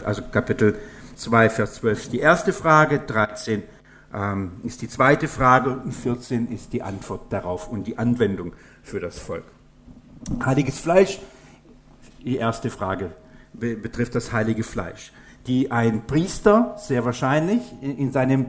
Also Kapitel 2, Vers 12 ist die erste Frage, 13 ist die zweite Frage und 14 ist die Antwort darauf und die Anwendung für das Volk. Heiliges Fleisch, die erste Frage betrifft das heilige Fleisch, die ein Priester sehr wahrscheinlich in seinem,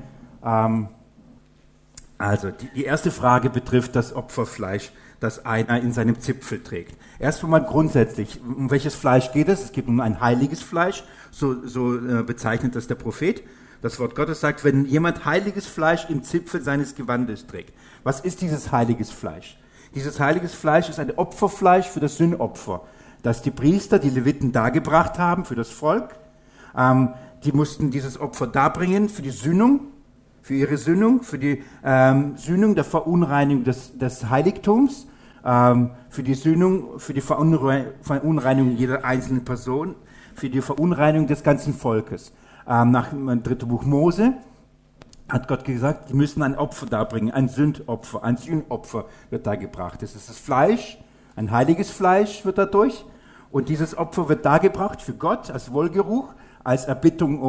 die erste Frage betrifft das Opferfleisch, das einer in seinem Zipfel trägt. Erst einmal grundsätzlich, um welches Fleisch geht es? Es geht um ein heiliges Fleisch, so bezeichnet das der Prophet. Das Wort Gottes sagt, wenn jemand heiliges Fleisch im Zipfel seines Gewandes trägt. Was ist dieses heiliges Fleisch? Dieses heiliges Fleisch ist ein Opferfleisch für das Sündopfer, das die Priester, die Leviten dargebracht haben für das Volk. Die mussten dieses Opfer darbringen für die Sühnung, für ihre Sühnung, für die Sühnung der Verunreinigung des Heiligtums, für die Sühnung, für die Verunreinigung jeder einzelnen Person, für die Verunreinigung des ganzen Volkes. Nach dem 3. Buch Mose hat Gott gesagt, die müssen ein Opfer darbringen, ein Sündopfer, ein Sühnopfer wird da gebracht. Das ist das Fleisch, ein heiliges Fleisch wird dadurch und dieses Opfer wird dargebracht für Gott als Wohlgeruch, als Erbittung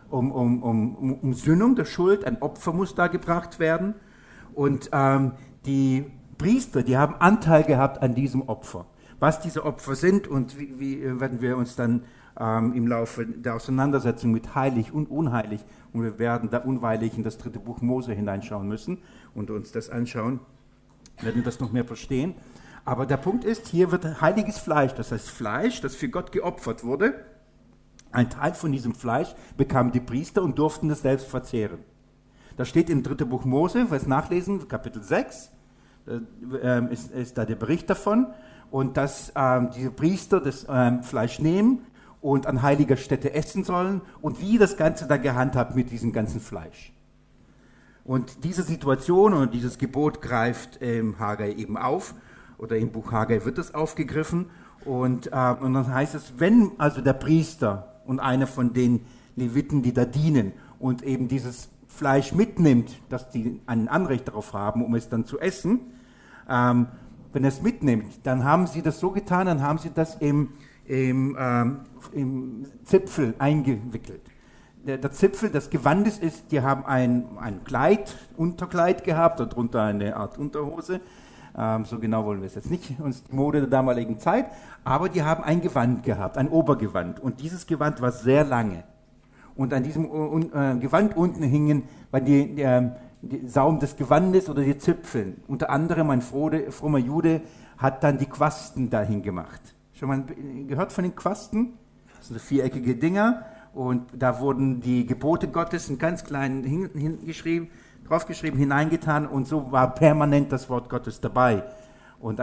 um Sühnung der Schuld. Ein Opfer muss dargebracht werden und die Priester, die haben Anteil gehabt an diesem Opfer. Was diese Opfer sind und wie werden wir uns dann im Laufe der Auseinandersetzung mit heilig und unheilig, und wir werden da unweilig in das 3. Buch Mose hineinschauen müssen und uns das anschauen, werden das noch mehr verstehen. Aber der Punkt ist, hier wird heiliges Fleisch, das heißt Fleisch, das für Gott geopfert wurde, ein Teil von diesem Fleisch bekamen die Priester und durften das selbst verzehren. Das steht im 3. Buch Mose, wir es nachlesen, Kapitel 6, ist da der Bericht davon, und dass diese Priester das Fleisch nehmen und an heiliger Stätte essen sollen und wie das Ganze dann gehandhabt mit diesem ganzen Fleisch. Und diese Situation und dieses Gebot greift Haggai eben auf, oder im Buch Haggai wird es aufgegriffen, und dann heißt es, wenn also der Priester und einer von den Leviten, die da dienen und eben dieses Fleisch mitnimmt, dass die ein Anrecht darauf haben, um es dann zu essen, wenn er es mitnimmt, dann haben sie das so getan, dann haben sie das im Zipfel eingewickelt. Der Zipfel des Gewandes ist, die haben ein Kleid, Unterkleid gehabt, darunter eine Art Unterhose. So genau wollen wir es jetzt nicht, uns die Mode der damaligen Zeit, aber die haben ein Gewand gehabt, ein Obergewand. Und dieses Gewand war sehr lange. Und an diesem Gewand unten hingen die Saum des Gewandes oder die Zipfel. Unter anderem ein frommer Jude hat dann die Quasten dahin gemacht. Schon mal gehört von den Quasten? Das sind so viereckige Dinger und da wurden die Gebote Gottes in ganz klein draufgeschrieben, hineingetan und so war permanent das Wort Gottes dabei. Und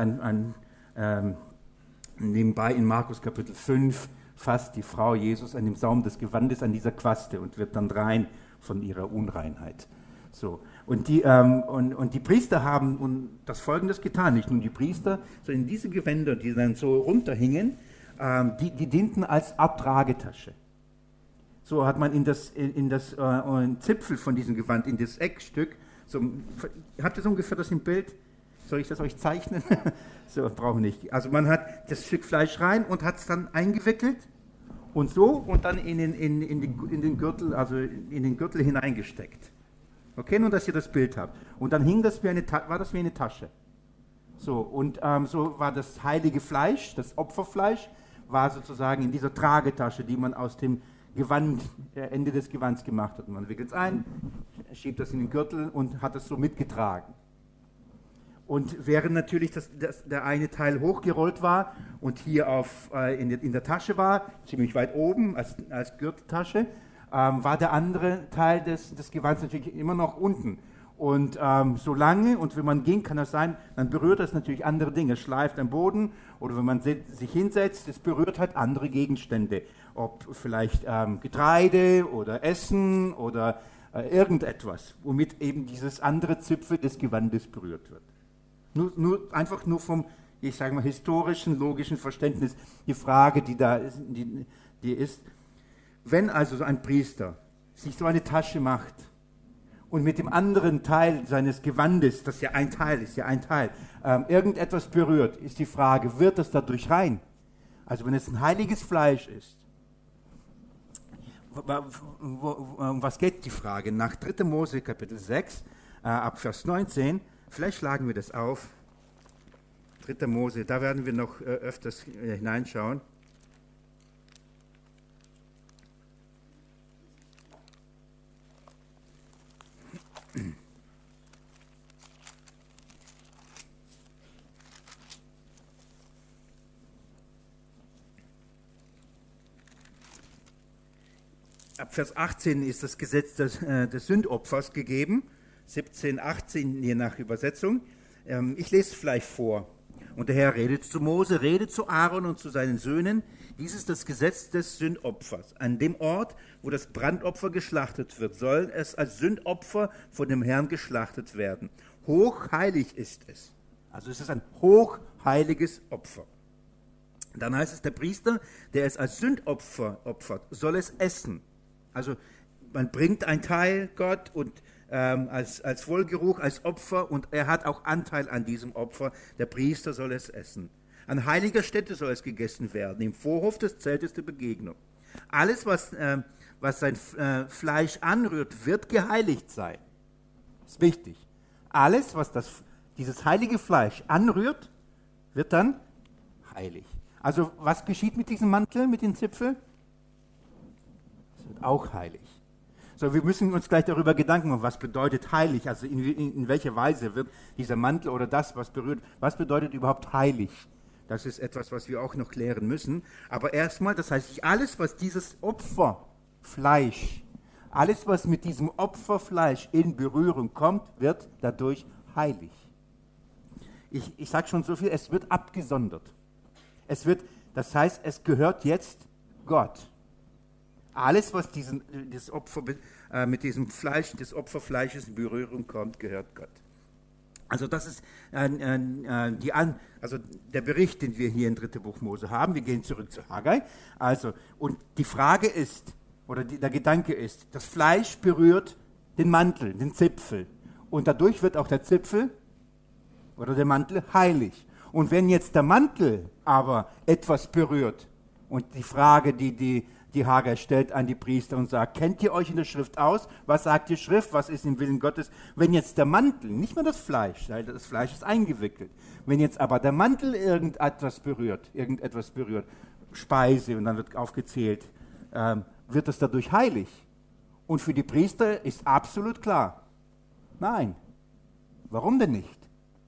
nebenbei in Markus Kapitel 5 fasst die Frau Jesus an dem Saum des Gewandes an dieser Quaste und wird dann rein von ihrer Unreinheit. So. Und die Priester haben das Folgendes getan, nicht nur die Priester, sondern diese Gewänder, die dann so runterhingen, die dienten als Abtragetasche. So hat man in das Zipfel von diesem Gewand, in das Eckstück, so, habt ihr so ungefähr das im Bild? Soll ich das euch zeichnen? So, brauchen wir nicht. Also man hat das Stück Fleisch rein und hat es dann eingewickelt und so und dann in den Gürtel, also in den Gürtel hineingesteckt. Okay, nur dass ihr das Bild habt. Und dann hing das war das wie eine Tasche. So, und so war das heilige Fleisch, das Opferfleisch, war sozusagen in dieser Tragetasche, die man aus dem Ende des Gewands gemacht hat. Man wickelt es ein, schiebt das in den Gürtel und hat es so mitgetragen. Und während natürlich der eine Teil hochgerollt war und hier in der Tasche war, ziemlich weit oben als Gürteltasche, war der andere Teil des Gewands natürlich immer noch unten. Und solange, und wenn man ging, kann das sein, dann berührt das natürlich andere Dinge. Es schleift am Boden oder wenn man sich hinsetzt, es berührt halt andere Gegenstände. Ob vielleicht Getreide oder Essen oder irgendetwas, womit eben dieses andere Zipfel des Gewandes berührt wird. Einfach nur vom, ich sage mal, historischen, logischen Verständnis die Frage, die da ist, die ist, wenn also so ein Priester sich so eine Tasche macht und mit dem anderen Teil seines Gewandes, das ja ein Teil ist, irgendetwas berührt, ist die Frage, wird das dadurch rein? Also wenn es ein heiliges Fleisch ist, Um was geht die Frage? Nach 3. Mose Kapitel 6, ab Vers 19, vielleicht schlagen wir das auf. 3. Mose, da werden wir noch öfters hineinschauen. Ab Vers 18 ist das Gesetz des Sündopfers gegeben, 17, 18 je nach Übersetzung. Ich lese es vielleicht vor. Und der Herr redet zu Mose, redet zu Aaron und zu seinen Söhnen. Dies ist das Gesetz des Sündopfers. An dem Ort, wo das Brandopfer geschlachtet wird, soll es als Sündopfer von dem Herrn geschlachtet werden. Hochheilig ist es. Also es ist ein hochheiliges Opfer. Dann heißt es, der Priester, der es als Sündopfer opfert, soll es essen. Also man bringt ein Teil Gott und als Wohlgeruch, als Opfer, und er hat auch Anteil an diesem Opfer. Der Priester soll es essen. An heiliger Stätte soll es gegessen werden, im Vorhof des Zeltes der Begegnung. Alles, was sein Fleisch anrührt, wird geheiligt sein. Das ist wichtig. Alles, was dieses heilige Fleisch anrührt, wird dann heilig. Also was geschieht mit diesem Mantel, mit den Zipfeln? Es wird auch heilig. So, wir müssen uns gleich darüber Gedanken machen, was bedeutet heilig, also in welcher Weise wird dieser Mantel oder das, was berührt, was bedeutet überhaupt heilig? Das ist etwas, was wir auch noch klären müssen. Aber erstmal, das heißt, alles, was dieses Opferfleisch, alles, was mit diesem Opferfleisch in Berührung kommt, wird dadurch heilig. Ich sage schon so viel, es wird abgesondert. Das heißt, es gehört jetzt Gott. Alles, was das Opfer, mit diesem Fleisch, des Opferfleisches in Berührung kommt, gehört Gott. Also das ist also der Bericht, den wir hier im 3. Buch Mose haben. Wir gehen zurück zu Haggai. Also, und die Frage ist, oder der Gedanke ist, das Fleisch berührt den Mantel, den Zipfel. Und dadurch wird auch der Zipfel oder der Mantel heilig. Und wenn jetzt der Mantel aber etwas berührt, und die Frage, die Haggai stellt an die Priester und sagt, kennt ihr euch in der Schrift aus? Was sagt die Schrift? Was ist im Willen Gottes? Wenn jetzt der Mantel, nicht mehr das Fleisch, weil das Fleisch ist eingewickelt, wenn jetzt aber der Mantel irgendetwas berührt, Speise, und dann wird aufgezählt, wird es dadurch heilig? Und für die Priester ist absolut klar, nein. Warum denn nicht?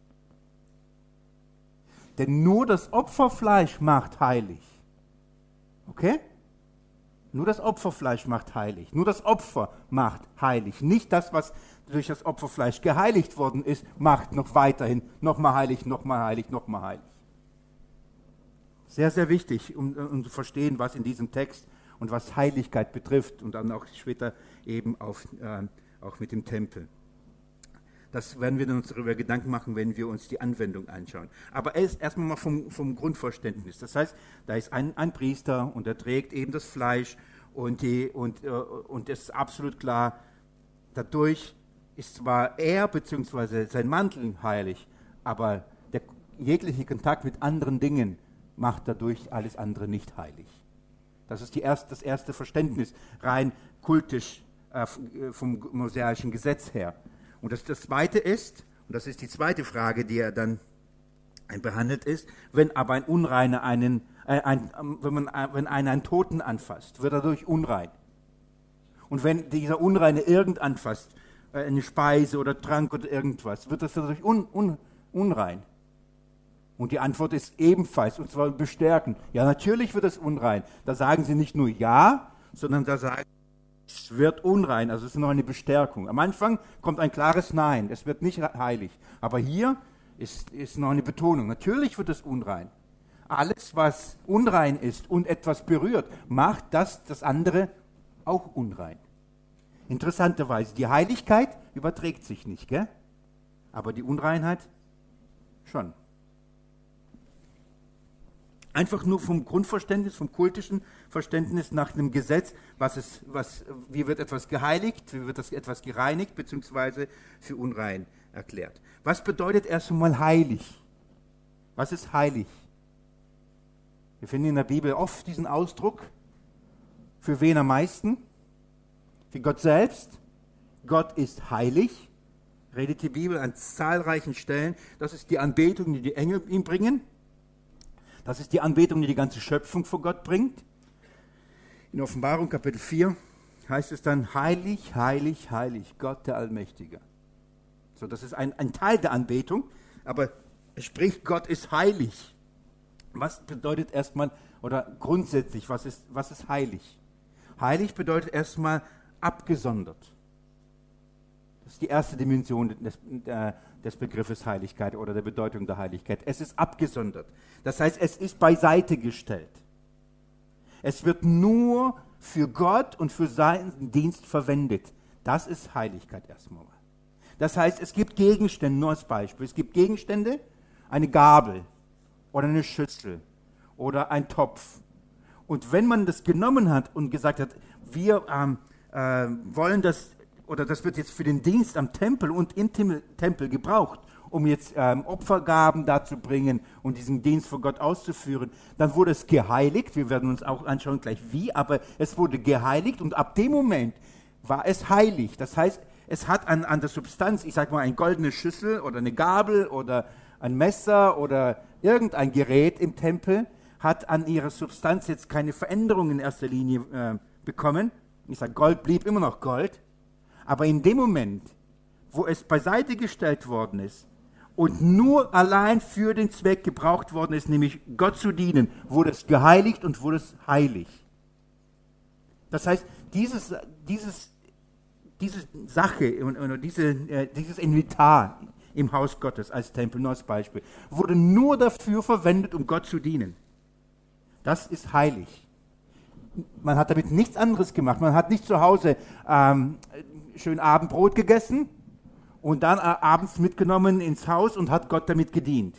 Denn nur das Opferfleisch macht heilig. Okay? Nur das Opferfleisch macht heilig. Nur das Opfer macht heilig. Nicht das, was durch das Opferfleisch geheiligt worden ist, macht noch weiterhin nochmal heilig, nochmal heilig, nochmal heilig. Sehr, sehr wichtig, um zu verstehen, was in diesem Text und was Heiligkeit betrifft, und dann auch später eben auch mit dem Tempel. Das werden wir uns darüber Gedanken machen, wenn wir uns die Anwendung anschauen. Aber erstmal mal vom Grundverständnis. Das heißt, da ist ein Priester und der trägt eben das Fleisch und es ist absolut klar, dadurch ist zwar er bzw. sein Mantel heilig, aber der jegliche Kontakt mit anderen Dingen macht dadurch alles andere nicht heilig. Das ist das erste Verständnis, rein kultisch vom mosaischen Gesetz her. Und das Zweite ist, und das ist die zweite Frage, die er dann behandelt ist, wenn aber ein Unreiner wenn einer einen Toten anfasst, wird er dadurch unrein. Und wenn dieser Unreine irgend anfasst, eine Speise oder Trank oder irgendwas, wird das dadurch unrein. Und die Antwort ist ebenfalls, und zwar bestärken. Ja, natürlich wird es unrein. Da sagen sie nicht nur ja, sondern da sagen es wird unrein, also es ist noch eine Bestärkung. Am Anfang kommt ein klares Nein, es wird nicht heilig. Aber hier ist noch eine Betonung. Natürlich wird es unrein. Alles, was unrein ist und etwas berührt, macht das andere auch unrein. Interessanterweise, die Heiligkeit überträgt sich nicht, gell? Aber die Unreinheit schon. Einfach nur vom Grundverständnis, vom kultischen Verständnis nach dem Gesetz, wie wird etwas geheiligt, wie wird etwas gereinigt, beziehungsweise für unrein erklärt. Was bedeutet erst einmal heilig? Was ist heilig? Wir finden in der Bibel oft diesen Ausdruck. Für wen am meisten? für Gott selbst. Gott ist heilig, redet die Bibel an zahlreichen Stellen. Das ist die Anbetung, die die Engel ihm bringen. Das ist die Anbetung, die die ganze Schöpfung vor Gott bringt. In Offenbarung Kapitel 4 heißt es dann, heilig, heilig, heilig, Gott der Allmächtige. So, das ist ein Teil der Anbetung, aber es spricht, Gott ist heilig. Was bedeutet erstmal, oder grundsätzlich, was ist heilig? Heilig bedeutet erstmal abgesondert. Das ist die erste Dimension des Begriffes Heiligkeit oder der Bedeutung der Heiligkeit. Es ist abgesondert. Das heißt, es ist beiseite gestellt. Es wird nur für Gott und für seinen Dienst verwendet. Das ist Heiligkeit erstmal. Das heißt, es gibt Gegenstände, nur als Beispiel. Es gibt Gegenstände, eine Gabel oder eine Schüssel oder ein Topf. Und wenn man das genommen hat und gesagt hat, wir wollen das, oder das wird jetzt für den Dienst am Tempel und im Tempel gebraucht, um jetzt Opfergaben dazu bringen und diesen Dienst vor Gott auszuführen, dann wurde es geheiligt. Wir werden uns auch anschauen gleich wie, aber es wurde geheiligt und ab dem Moment war es heilig. Das heißt, es hat an der Substanz, ich sage mal, eine goldene Schüssel oder eine Gabel oder ein Messer oder irgendein Gerät im Tempel, hat an ihrer Substanz jetzt keine Veränderung in erster Linie bekommen. Ich sage, Gold blieb immer noch Gold. Aber in dem Moment, wo es beiseite gestellt worden ist und nur allein für den Zweck gebraucht worden ist, nämlich Gott zu dienen, wurde es geheiligt und wurde es heilig. Das heißt, diese Sache oder dieses Inventar im Haus Gottes als Tempel, nur als Beispiel, wurde nur dafür verwendet, um Gott zu dienen. Das ist heilig. Man hat damit nichts anderes gemacht. Man hat nicht zu Hause schön Abendbrot gegessen und dann abends mitgenommen ins Haus und hat Gott damit gedient.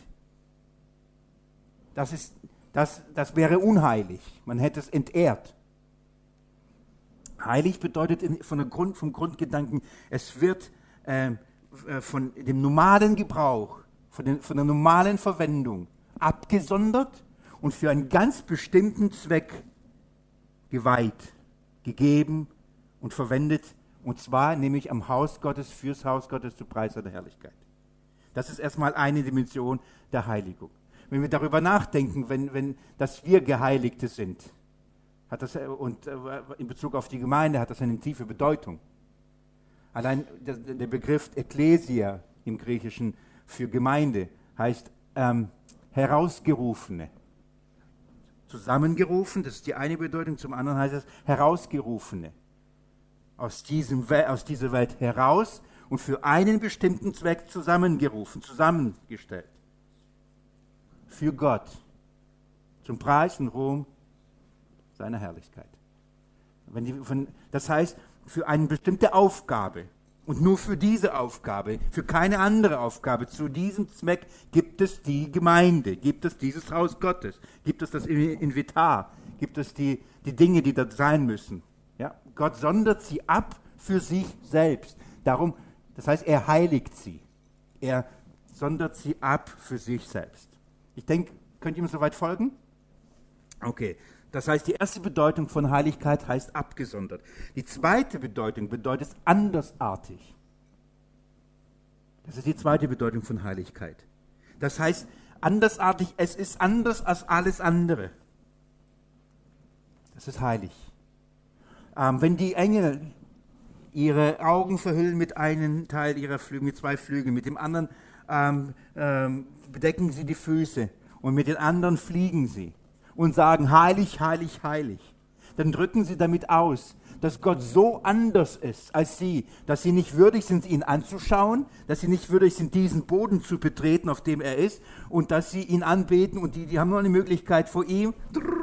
Das wäre unheilig. Man hätte es entehrt. Heilig bedeutet vom Grundgedanken, es wird von dem normalen Gebrauch, von der normalen Verwendung abgesondert und für einen ganz bestimmten Zweck geweiht, gegeben und verwendet, und zwar nämlich am Haus Gottes, fürs Haus Gottes zu Preis seiner Herrlichkeit. Das ist erstmal eine Dimension der Heiligung. Wenn wir darüber nachdenken, dass wir Geheiligte sind, und in Bezug auf die Gemeinde hat das eine tiefe Bedeutung. Allein der Begriff Ekklesia im Griechischen für Gemeinde heißt Herausgerufene. Zusammengerufen, das ist die eine Bedeutung, zum anderen heißt es Herausgerufene. Aus dieser Welt heraus und für einen bestimmten Zweck zusammengerufen, zusammengestellt. Für Gott. Zum Preis und Ruhm seiner Herrlichkeit. Das heißt, für eine bestimmte Aufgabe und nur für diese Aufgabe, für keine andere Aufgabe, zu diesem Zweck gibt es die Gemeinde, gibt es dieses Haus Gottes, gibt es das Inventar, gibt es die Dinge, die da sein müssen. Ja? Gott sondert sie ab für sich selbst. Darum, das heißt, er heiligt sie. Er sondert sie ab für sich selbst. Ich denke, könnt ihr mir soweit folgen? Okay. Das heißt, die erste Bedeutung von Heiligkeit heißt abgesondert. Die zweite Bedeutung bedeutet andersartig. Das ist die zweite Bedeutung von Heiligkeit. Das heißt, andersartig, es ist anders als alles andere. Das ist heilig. Wenn die Engel ihre Augen verhüllen mit einem Teil ihrer Flügel, mit zwei Flügeln, mit dem anderen bedecken sie die Füße und mit den anderen fliegen sie und sagen, heilig, heilig, heilig, dann drücken sie damit aus, dass Gott so anders ist als sie, dass sie nicht würdig sind, ihn anzuschauen, dass sie nicht würdig sind, diesen Boden zu betreten, auf dem er ist, und dass sie ihn anbeten und die haben nur eine Möglichkeit vor ihm,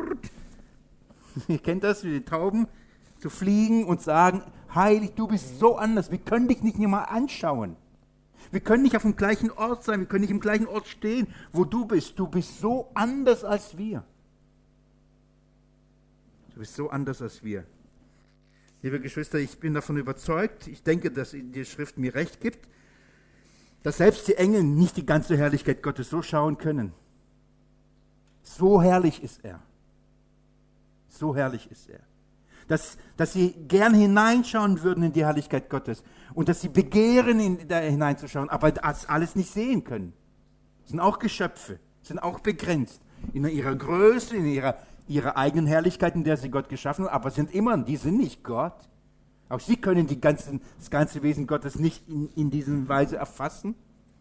ihr kennt das, wie die Tauben, zu fliegen und sagen, heilig, du bist so anders, wir können dich nicht mal anschauen. Wir können nicht auf dem gleichen Ort sein, wir können nicht im gleichen Ort stehen, wo du bist so anders als wir. Du bist so anders als wir. Liebe Geschwister, ich bin davon überzeugt, ich denke, dass die Schrift mir recht gibt, dass selbst die Engel nicht die ganze Herrlichkeit Gottes so schauen können. So herrlich ist er. So herrlich ist er. dass sie gern hineinschauen würden in die Herrlichkeit Gottes und dass sie begehren, da hineinzuschauen, aber das alles nicht sehen können. Sind auch Geschöpfe, sind auch begrenzt in ihrer Größe, in ihrer eigenen Herrlichkeit, in der sie Gott geschaffen haben, aber die sind nicht Gott. Auch sie können das ganze Wesen Gottes nicht in dieser Weise erfassen.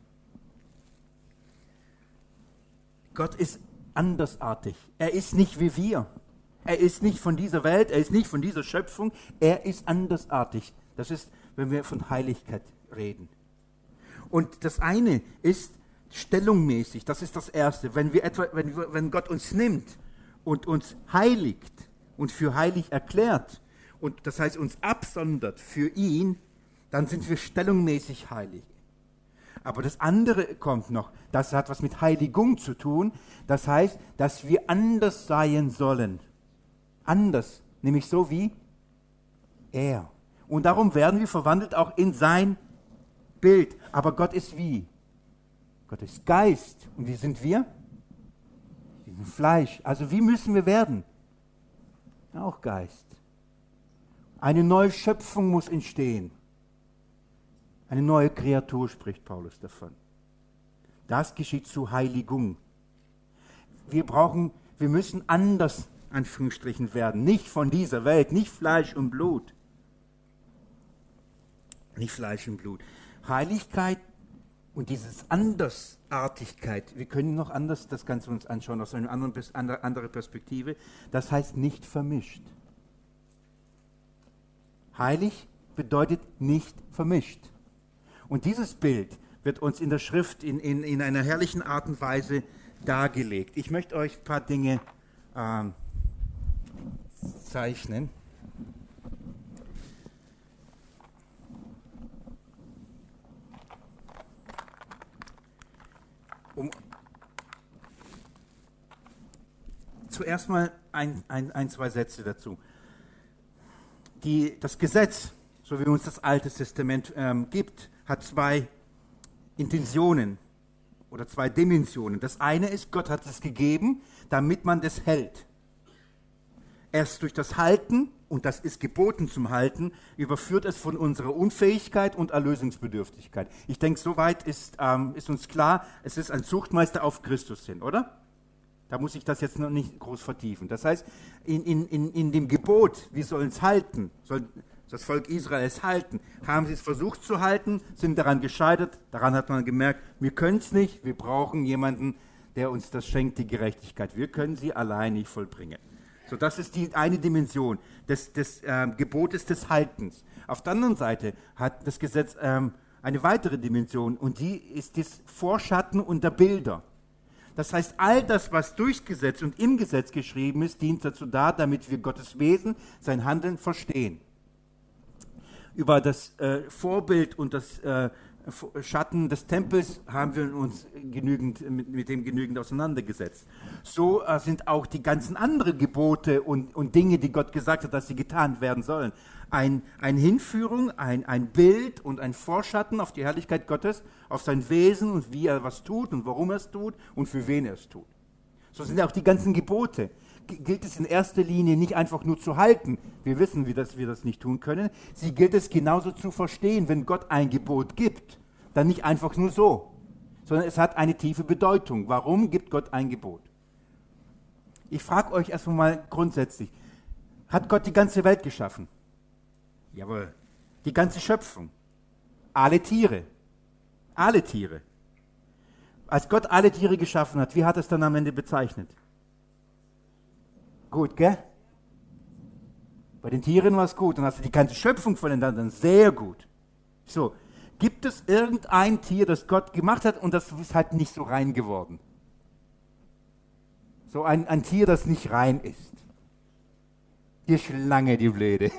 Gott ist andersartig. Er ist nicht wie wir. Er ist nicht von dieser Welt, er ist nicht von dieser Schöpfung. Er ist andersartig. Das ist, wenn wir von Heiligkeit reden. Und das eine ist stellungmäßig, das ist das Erste. Wenn Gott uns nimmt und uns heiligt und für heilig erklärt, und das heißt uns absondert für ihn, dann sind wir stellungmäßig heilig. Aber das andere kommt noch, das hat was mit Heiligung zu tun, das heißt, dass wir anders sein sollen. Anders, nämlich so wie er. Und darum werden wir verwandelt auch in sein Bild. Aber Gott ist wie? Gott ist Geist. Und wie sind wir? Wir sind Fleisch. Also wie müssen wir werden? Auch Geist. Eine neue Schöpfung muss entstehen. Eine neue Kreatur, spricht Paulus davon. Das geschieht zur Heiligung. Wir müssen anders, Anführungsstrichen, werden. Nicht von dieser Welt, nicht Fleisch und Blut. Nicht Fleisch und Blut. Heiligkeit und diese Andersartigkeit, wir können noch anders das Ganze uns anschauen, aus einer anderen Perspektive, das heißt nicht vermischt. Heilig bedeutet nicht vermischt. Und dieses Bild wird uns in der Schrift in einer herrlichen Art und Weise dargelegt. Ich möchte euch ein paar Dinge zeichnen. Zuerst mal zwei Sätze dazu. Das Gesetz, so wie uns das Alte Testament gibt, hat zwei Intentionen oder zwei Dimensionen. Das eine ist, Gott hat es gegeben, damit man das hält. Erst durch das Halten, und das ist geboten zum Halten, überführt es von unserer Unfähigkeit und Erlösungsbedürftigkeit. Ich denke, soweit ist uns klar, es ist ein Zuchtmeister auf Christus hin, oder? Da muss ich das jetzt noch nicht groß vertiefen. Das heißt, in dem Gebot, wir sollen es halten, soll das Volk Israel es halten, haben sie es versucht zu halten, sind daran gescheitert, daran hat man gemerkt, wir können es nicht, wir brauchen jemanden, der uns das schenkt, die Gerechtigkeit. Wir können sie allein nicht vollbringen. So, das ist die eine Dimension des Gebotes des Haltens. Auf der anderen Seite hat das Gesetz eine weitere Dimension und die ist das Vorschatten unter Bilder. Das heißt, all das, was durchs Gesetz und im Gesetz geschrieben ist, dient dazu da, damit wir Gottes Wesen, sein Handeln verstehen. Über das Vorbild und das Schatten des Tempels haben wir uns mit dem genügend auseinandergesetzt. So sind auch die ganzen anderen Gebote und Dinge, die Gott gesagt hat, dass sie getan werden sollen. Eine Hinführung, ein Bild und ein Vorschatten auf die Herrlichkeit Gottes, auf sein Wesen und wie er was tut und warum er es tut und für wen er es tut. So sind auch die ganzen Gebote. Gilt es in erster Linie nicht einfach nur zu halten. Wir wissen, wir das nicht tun können. Sie gilt es genauso zu verstehen, wenn Gott ein Gebot gibt. Dann nicht einfach nur so, sondern es hat eine tiefe Bedeutung. Warum gibt Gott ein Gebot? Ich frage euch erstmal mal grundsätzlich, hat Gott die ganze Welt geschaffen? Jawohl. Die ganze Schöpfung. Alle Tiere. Alle Tiere. Als Gott alle Tiere geschaffen hat, wie hat er es dann am Ende bezeichnet? Gut, gell? Bei den Tieren war es gut. Dann hast du die ganze Schöpfung voneinander. Sehr gut. So, gibt es irgendein Tier, das Gott gemacht hat und das ist halt nicht so rein geworden? So ein Tier, das nicht rein ist. Die Schlange, die Blöde.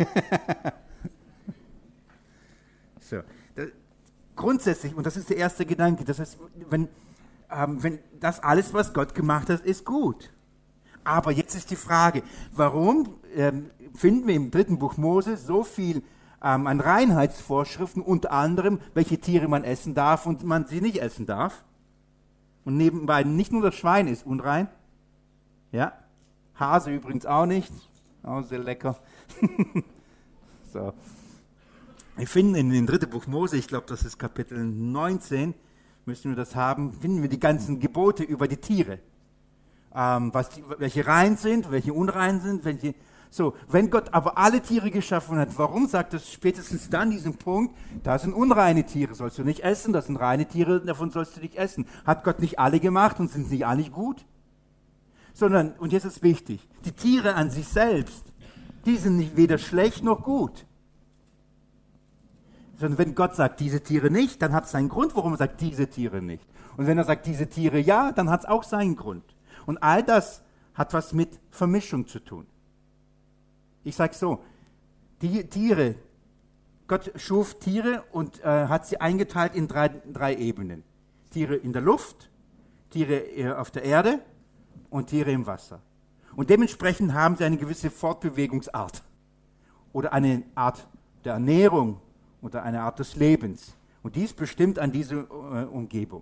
So, grundsätzlich, und das ist der erste Gedanke, das heißt, wenn das alles, was Gott gemacht hat, ist gut. Aber jetzt ist die Frage, warum finden wir im 3. Buch Mose so viel an Reinheitsvorschriften, unter anderem, welche Tiere man essen darf und man sie nicht essen darf? Und nebenbei nicht nur das Schwein ist unrein, ja, Hase übrigens auch nicht, Auch sehr lecker. So. Wir finden in dem 3. Buch Mose, ich glaube, das ist Kapitel 19, müssen wir das haben, finden wir die ganzen Gebote über die Tiere. Welche rein sind, welche unrein sind, welche... So, wenn Gott aber alle Tiere geschaffen hat, warum sagt es spätestens dann diesen Punkt, da sind unreine Tiere, sollst du nicht essen, das sind reine Tiere, davon sollst du nicht essen. Hat Gott nicht alle gemacht und sind nicht alle gut? Sondern, und jetzt ist wichtig, die Tiere an sich selbst, die sind nicht weder schlecht noch gut. Sondern wenn Gott sagt, diese Tiere nicht, dann hat es einen Grund, warum er sagt, diese Tiere nicht. Und wenn er sagt, diese Tiere ja, dann hat es auch seinen Grund. Und all das hat was mit Vermischung zu tun. Ich sage so, die Tiere, Gott schuf Tiere und hat sie eingeteilt in drei Ebenen. Tiere in der Luft, Tiere auf der Erde und Tiere im Wasser. Und dementsprechend haben sie eine gewisse Fortbewegungsart oder eine Art der Ernährung oder eine Art des Lebens. Und dies bestimmt an diese Umgebung.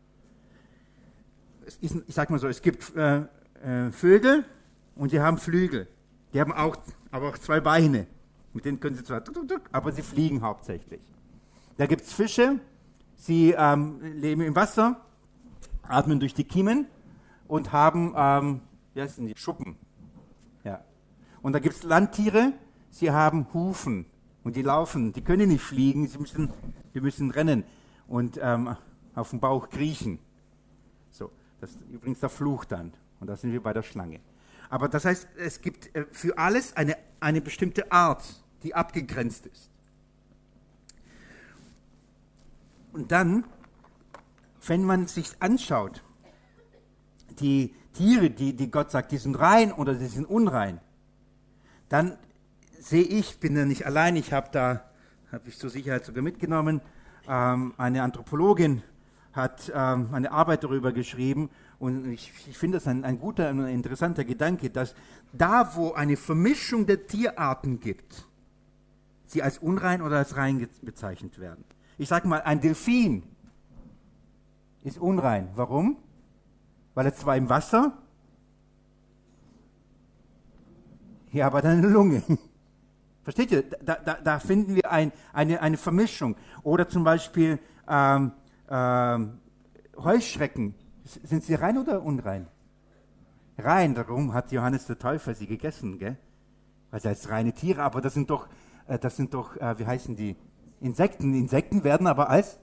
Ich sage mal so, es gibt Vögel und sie haben Flügel. Die haben aber auch 2 Beine. Mit denen können sie zwar, aber sie fliegen hauptsächlich. Da gibt es Fische, sie leben im Wasser, atmen durch die Kiemen und haben wie heißen die? Schuppen. Ja. Und da gibt es Landtiere, sie haben Hufen und die laufen, die können nicht fliegen, die müssen rennen und auf dem Bauch kriechen. So, das ist übrigens der Fluch dann. Und da sind wir bei der Schlange. Aber das heißt, es gibt für alles eine bestimmte Art, die abgegrenzt ist. Und dann, wenn man sich anschaut, die Tiere, die Gott sagt, die sind rein oder die sind unrein, dann sehe ich, bin da nicht allein, habe ich zur Sicherheit sogar mitgenommen, eine Anthropologin hat eine Arbeit darüber geschrieben und ich finde das ein guter und interessanter Gedanke, dass da, wo eine Vermischung der Tierarten gibt, sie als unrein oder als rein bezeichnet werden. Ich sage mal, ein Delfin ist unrein. Warum? Weil er zwar im Wasser, ja, aber dann eine Lunge. Versteht ihr? Da finden wir eine Vermischung. Oder zum Beispiel Heuschrecken. Sind sie rein oder unrein? Rein, darum hat Johannes der Täufer sie gegessen, gell? Weil sie als reine Tiere, aber das sind doch, wie heißen die? Insekten. Insekten werden aber als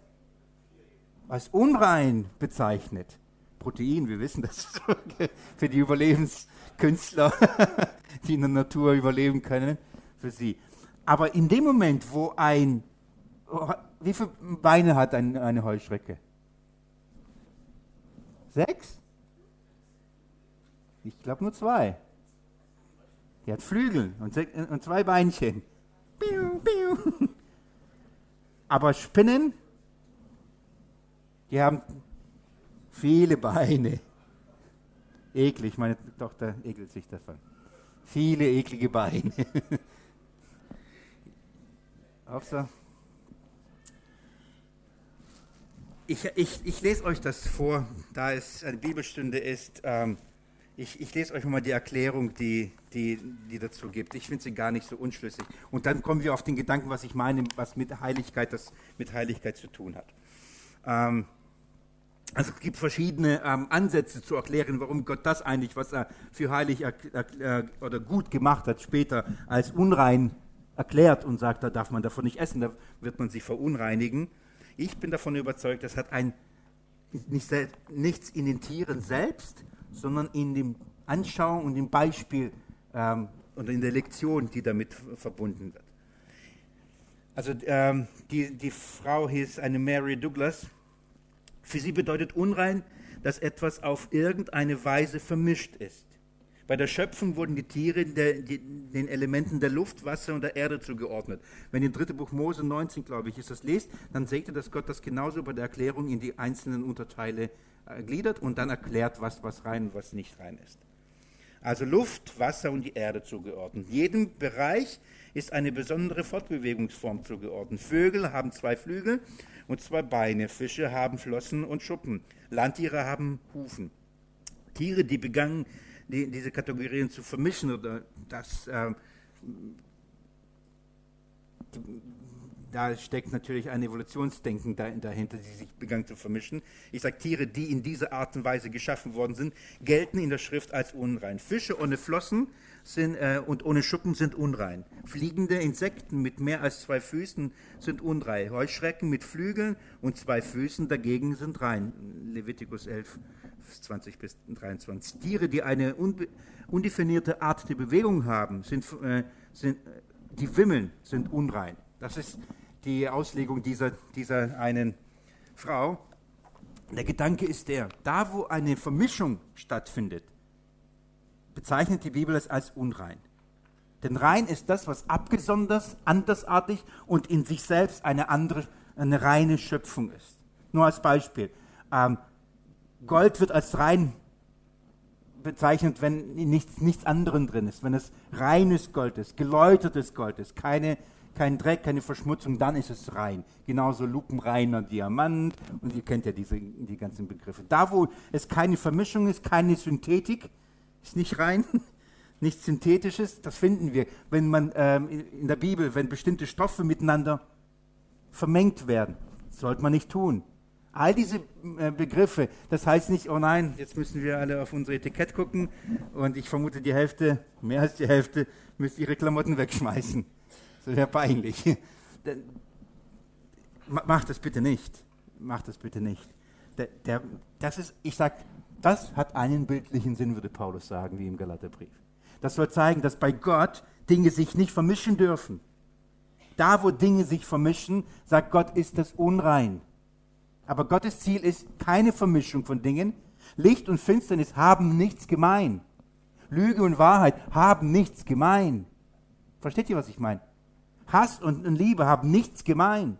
unrein bezeichnet. Protein, wir wissen das für die Überlebenskünstler, die in der Natur überleben können, für sie. Aber in dem Moment, wo wie viele Beine hat eine Heuschrecke? 6? Ich glaube nur 2. Die hat Flügel und 2 Beinchen. Piu, piu. Aber Spinnen, die haben viele Beine. Eklig, meine Tochter ekelt sich davon. Viele eklige Beine. Auch so. Ich lese euch das vor, da es eine Bibelstunde ist. Ich lese euch mal die Erklärung, die dazu gibt. Ich finde sie gar nicht so unschlüssig. Und dann kommen wir auf den Gedanken, was ich meine, was mit Heiligkeit zu tun hat. Also es gibt verschiedene Ansätze zu erklären, warum Gott das eigentlich, was er für heilig oder gut gemacht hat, später als unrein erklärt und sagt, da darf man davon nicht essen, da wird man sich verunreinigen. Ich bin davon überzeugt, das hat nichts in den Tieren selbst, sondern in dem Anschauung und dem Beispiel oder in der Lektion, die damit verbunden wird. Also die Frau hieß eine Mary Douglas. Für sie bedeutet unrein, dass etwas auf irgendeine Weise vermischt ist. Bei der Schöpfung wurden die Tiere den Elementen der Luft, Wasser und der Erde zugeordnet. Wenn ihr im 3. Buch Mose 19, glaube ich, lest, dann seht ihr, dass Gott das genauso bei der Erklärung in die einzelnen Unterteile gliedert und dann erklärt, was rein und was nicht rein ist. Also Luft, Wasser und die Erde zugeordnet. Jedem Bereich ist eine besondere Fortbewegungsform zugeordnet. Vögel haben 2 Flügel und 2 Beine. Fische haben Flossen und Schuppen. Landtiere haben Hufen. Tiere, die diese Kategorien zu vermischen oder das da steckt natürlich ein Evolutionsdenken dahinter, die sich begann zu vermischen. Ich sage, Tiere, die in dieser Art und Weise geschaffen worden sind, gelten in der Schrift als unrein. Fische ohne Flossen und ohne Schuppen sind unrein. Fliegende Insekten mit mehr als 2 Füßen sind unrein. Heuschrecken mit Flügeln und 2 Füßen dagegen sind rein. Levitikus 11, 20 bis 23. Tiere, die eine undefinierte Art der Bewegung haben, die wimmeln, sind unrein. Das ist die Auslegung dieser einen Frau. Der Gedanke ist da wo eine Vermischung stattfindet, bezeichnet die Bibel es als unrein. Denn rein ist das, was abgesondert, andersartig und in sich selbst eine reine Schöpfung ist. Nur als Beispiel. Gold wird als rein bezeichnet, wenn nichts anderes drin ist. Wenn es reines Gold ist, geläutertes Gold ist, kein Dreck, keine Verschmutzung, dann ist es rein. Genauso lupenreiner Diamant und ihr kennt ja die ganzen Begriffe. Da, wo es keine Vermischung ist, keine Synthetik, ist nicht rein, nichts Synthetisches, das finden wir, wenn man in der Bibel, wenn bestimmte Stoffe miteinander vermengt werden. Das sollte man nicht tun. All diese Begriffe, das heißt nicht, oh nein, jetzt müssen wir alle auf unser Etikett gucken und ich vermute, mehr als die Hälfte, müsste ihre Klamotten wegschmeißen. Das wäre peinlich. Macht das bitte nicht. Macht das bitte nicht. Das hat einen bildlichen Sinn, würde Paulus sagen, wie im Galaterbrief. Das soll zeigen, dass bei Gott Dinge sich nicht vermischen dürfen. Da, wo Dinge sich vermischen, sagt Gott, ist das unrein. Aber Gottes Ziel ist keine Vermischung von Dingen. Licht und Finsternis haben nichts gemein. Lüge und Wahrheit haben nichts gemein. Versteht ihr, was ich meine? Hass und Liebe haben nichts gemein.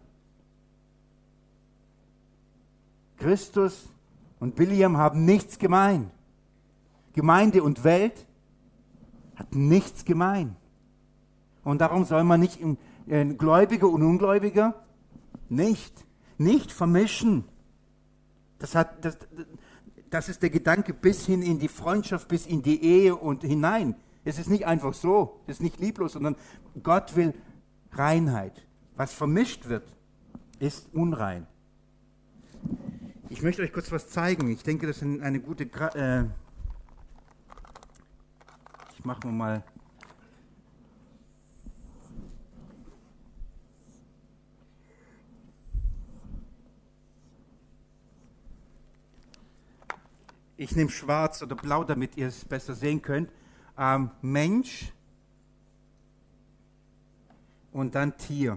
Christus und Biliam haben nichts gemein. Gemeinde und Welt hat nichts gemein. Und darum soll man nicht Gläubiger und Ungläubiger nicht vermischen. Das ist der Gedanke bis hin in die Freundschaft, bis in die Ehe und hinein. Es ist nicht einfach so, es ist nicht lieblos, sondern Gott will Reinheit. Was vermischt wird, ist unrein. Ich möchte euch kurz was zeigen. Ich denke, das ist eine gute... ich mache mal... Ich nehme schwarz oder blau, damit ihr es besser sehen könnt. Mensch und dann Tier.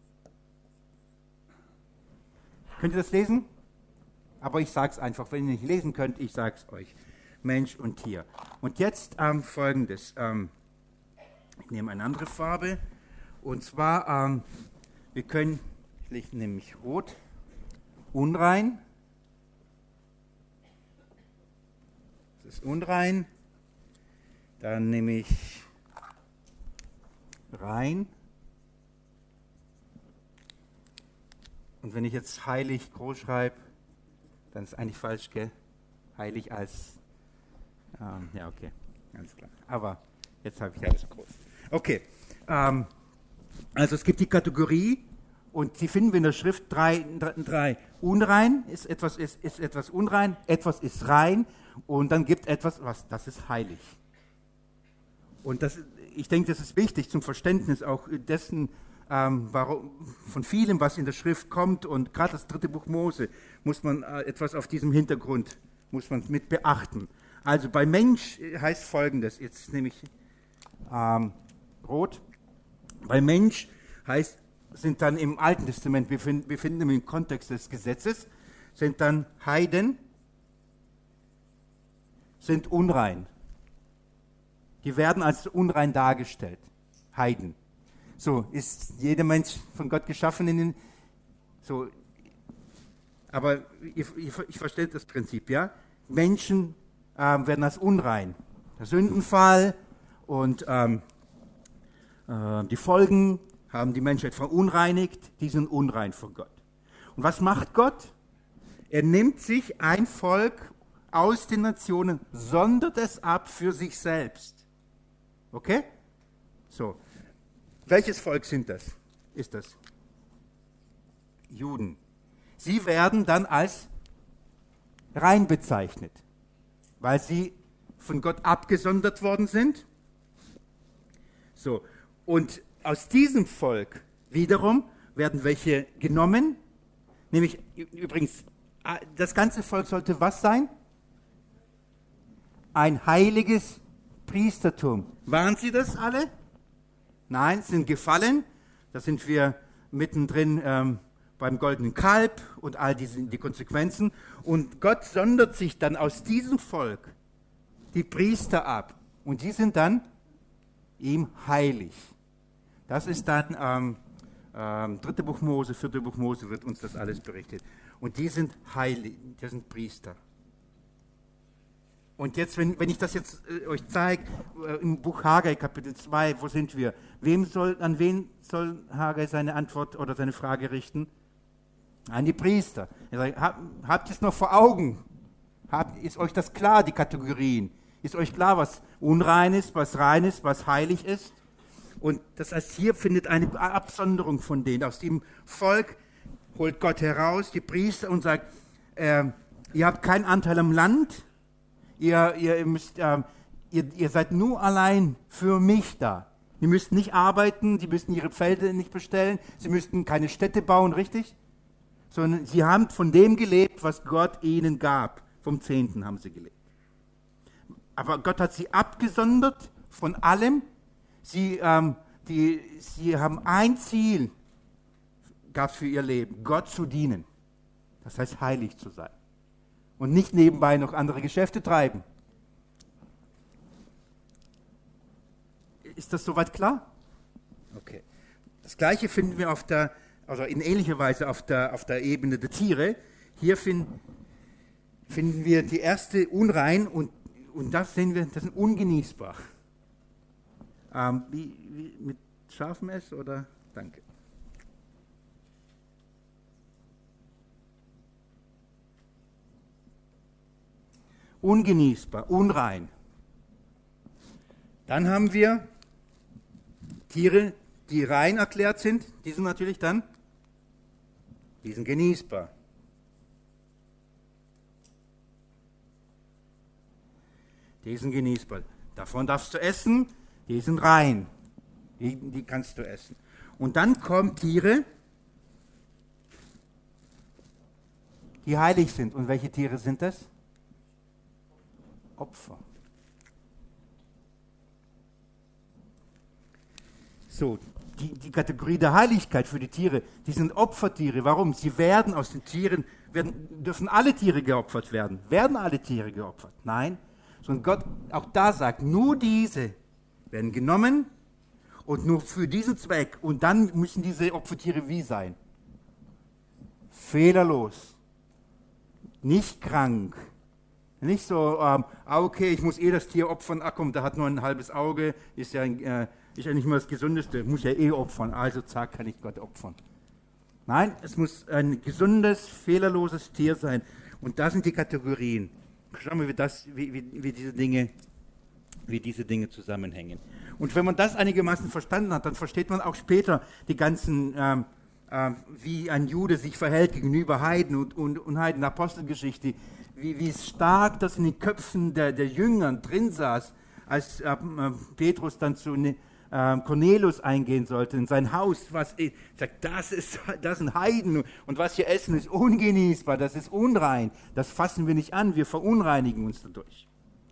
Könnt ihr das lesen? Aber ich sage es einfach, wenn ihr nicht lesen könnt, ich sage es euch. Mensch und Tier. Und jetzt Folgendes. Ich nehme eine andere Farbe. Und zwar, ich nehme mich rot, unrein. Das ist unrein. Dann nehme ich rein. Und wenn ich jetzt heilig groß schreibe, dann ist eigentlich falsch, gell? Heilig als, ja, okay, ganz klar. Aber jetzt habe ich alles groß. Okay, also es gibt die Kategorie und die finden wir in der Schrift drei. Unrein ist etwas unrein, etwas ist rein und dann gibt etwas, das ist heilig. Und ich denke, das ist wichtig zum Verständnis auch dessen, von vielem, was in der Schrift kommt, und gerade das 3. Buch Mose muss man etwas auf diesem Hintergrund mit beachten. Also bei Mensch heißt Folgendes, jetzt nehme ich rot. Bei Mensch sind dann im Alten Testament, wir finden im Kontext des Gesetzes, sind dann Heiden, sind unrein. Die werden als unrein dargestellt. Heiden. So, ist jeder Mensch von Gott geschaffen aber ich verstehe das Prinzip, ja? Menschen werden als unrein. Der Sündenfall und die Folgen haben die Menschheit verunreinigt, die sind unrein vor Gott. Und was macht Gott? Er nimmt sich ein Volk, aus den Nationen, sondert es ab für sich selbst. Okay? So. Welches Volk ist das? Juden. Sie werden dann als rein bezeichnet, weil sie von Gott abgesondert worden sind. So. Und aus diesem Volk wiederum werden welche genommen, nämlich übrigens, das ganze Volk sollte was sein? Ein heiliges Priestertum. Waren sie das alle? Nein, sind gefallen. Da sind wir mittendrin beim goldenen Kalb und all die Konsequenzen. Und Gott sondert sich dann aus diesem Volk die Priester ab. Und die sind dann ihm heilig. Das ist dann 3. Buch Mose, 4. Buch Mose wird uns das alles berichtet. Und die sind heilig, die sind Priester. Und jetzt, wenn ich das jetzt euch zeige, im Buch Haggai, Kapitel 2, wo sind wir? An wen soll Haggai seine Antwort oder seine Frage richten? An die Priester. Er sagt, habt ihr es noch vor Augen? Ist euch das klar, die Kategorien? Ist euch klar, was unrein ist, was rein ist, was heilig ist? Und das heißt, hier findet eine Absonderung von denen. Aus dem Volk holt Gott heraus, die Priester, und sagt, ihr habt keinen Anteil am Land, ihr seid nur allein für mich da. Die müssten nicht arbeiten, die müssten ihre Felder nicht bestellen, sie müssten keine Städte bauen, richtig? Sondern sie haben von dem gelebt, was Gott ihnen gab. Vom Zehnten haben sie gelebt. Aber Gott hat sie abgesondert von allem. Sie haben ein Ziel, gab es für ihr Leben, Gott zu dienen. Das heißt, heilig zu sein. Und nicht nebenbei noch andere Geschäfte treiben. Ist das soweit klar? Okay. Das Gleiche finden wir in ähnlicher Weise auf der Ebene der Tiere. Hier finden wir die erste unrein und das sehen wir, das sind ungenießbar. Mit scharfem S oder? Danke. Ungenießbar, unrein. Dann haben wir Tiere, die rein erklärt sind. Die sind natürlich dann, die sind genießbar. Die sind genießbar. Davon darfst du essen, die sind rein. Die kannst du essen. Und dann kommen Tiere, die heilig sind. Und welche Tiere sind das? Opfer. So, die Kategorie der Heiligkeit für die Tiere, die sind Opfertiere. Warum? Sie werden aus den Tieren, dürfen alle Tiere geopfert werden. Werden alle Tiere geopfert? Nein. Sondern Gott auch da sagt, nur diese werden genommen und nur für diesen Zweck. Und dann müssen diese Opfertiere wie sein? Fehlerlos. Nicht krank. Nicht so, okay, ich muss das Tier opfern, komm, der hat nur ein halbes Auge, ist ja nicht mehr das Gesundeste, muss ja opfern, also zack, kann ich Gott opfern. Nein, es muss ein gesundes, fehlerloses Tier sein. Und da sind die Kategorien. Schauen wir, wie diese Dinge zusammenhängen. Und wenn man das einigermaßen verstanden hat, dann versteht man auch später die ganzen, wie ein Jude sich verhält gegenüber Heiden und Heiden, Apostelgeschichte, wie stark das in den Köpfen der Jüngern drin saß, als Petrus dann zu Cornelius eingehen sollte, in sein Haus, sagt, das sind Heiden und was wir essen ist ungenießbar, das ist unrein, das fassen wir nicht an, wir verunreinigen uns dadurch.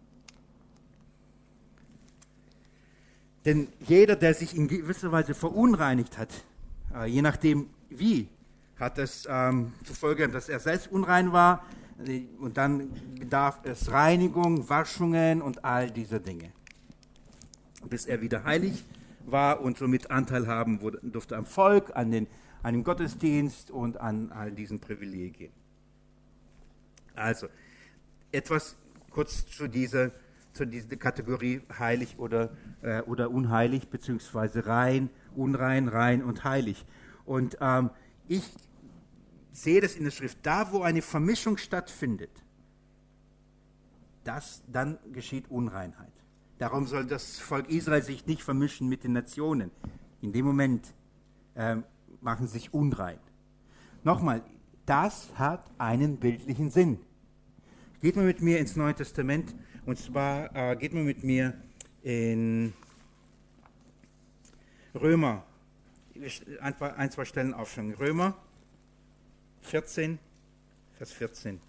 Denn jeder, der sich in gewisser Weise verunreinigt hat, je nachdem wie, hat es zur Folge, dass er selbst unrein war und dann bedarf es Reinigung, Waschungen und all diese Dinge. Bis er wieder heilig war und somit Anteil haben durfte am Volk, an dem Gottesdienst und an all diesen Privilegien. Also, etwas kurz zu dieser Kategorie heilig oder unheilig, beziehungsweise rein, unrein, rein und heilig. Und ich sehe das in der Schrift, da wo eine Vermischung stattfindet, dann geschieht Unreinheit. Darum soll das Volk Israel sich nicht vermischen mit den Nationen. In dem Moment machen sie sich unrein. Nochmal, das hat einen bildlichen Sinn. Geht mal mit mir ins Neue Testament, und zwar geht mal mit mir in Römer, ein, zwei Stellen aufschlagen. Römer 14, Vers 14.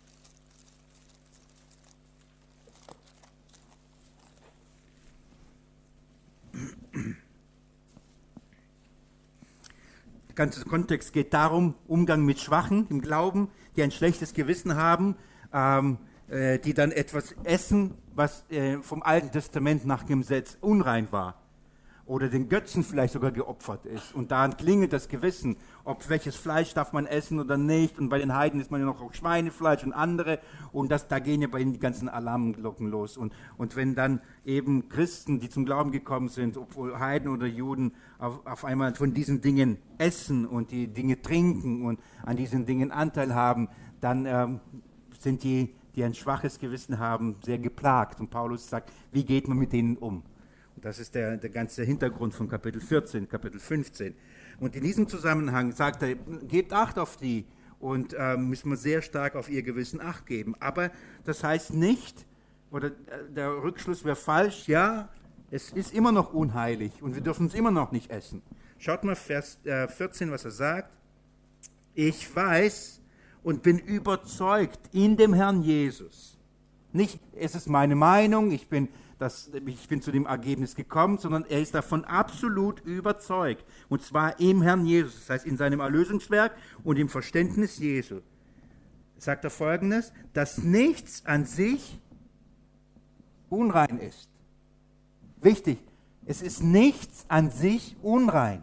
Der ganze Kontext geht darum, Umgang mit Schwachen im Glauben, die ein schlechtes Gewissen haben, die dann etwas essen, was vom Alten Testament nach dem Gesetz unrein war. Oder den Götzen vielleicht sogar geopfert ist. Und daran klingelt das Gewissen, ob welches Fleisch darf man essen oder nicht. Und bei den Heiden ist man ja noch auch Schweinefleisch und andere. Und da gehen ja bei ihnen die ganzen Alarmglocken los. Und wenn dann eben Christen, die zum Glauben gekommen sind, obwohl Heiden oder Juden, auf einmal von diesen Dingen essen und die Dinge trinken und an diesen Dingen Anteil haben, dann sind die ein schwaches Gewissen haben, sehr geplagt. Und Paulus sagt, wie geht man mit denen um? Das ist der ganze Hintergrund von Kapitel 14, Kapitel 15. Und in diesem Zusammenhang sagt er, gebt Acht auf die und müssen wir sehr stark auf ihr Gewissen Acht geben. Aber das heißt nicht, oder der Rückschluss wäre falsch, ja, es ist immer noch unheilig und wir dürfen es immer noch nicht essen. Schaut mal Vers 14, was er sagt. Ich weiß und bin überzeugt in dem Herrn Jesus. Nicht, es ist meine Meinung, ich bin zu dem Ergebnis gekommen, sondern er ist davon absolut überzeugt. Und zwar im Herrn Jesus, das heißt in seinem Erlösungswerk und im Verständnis Jesu. Sagt er Folgendes, dass nichts an sich unrein ist. Wichtig, es ist nichts an sich unrein.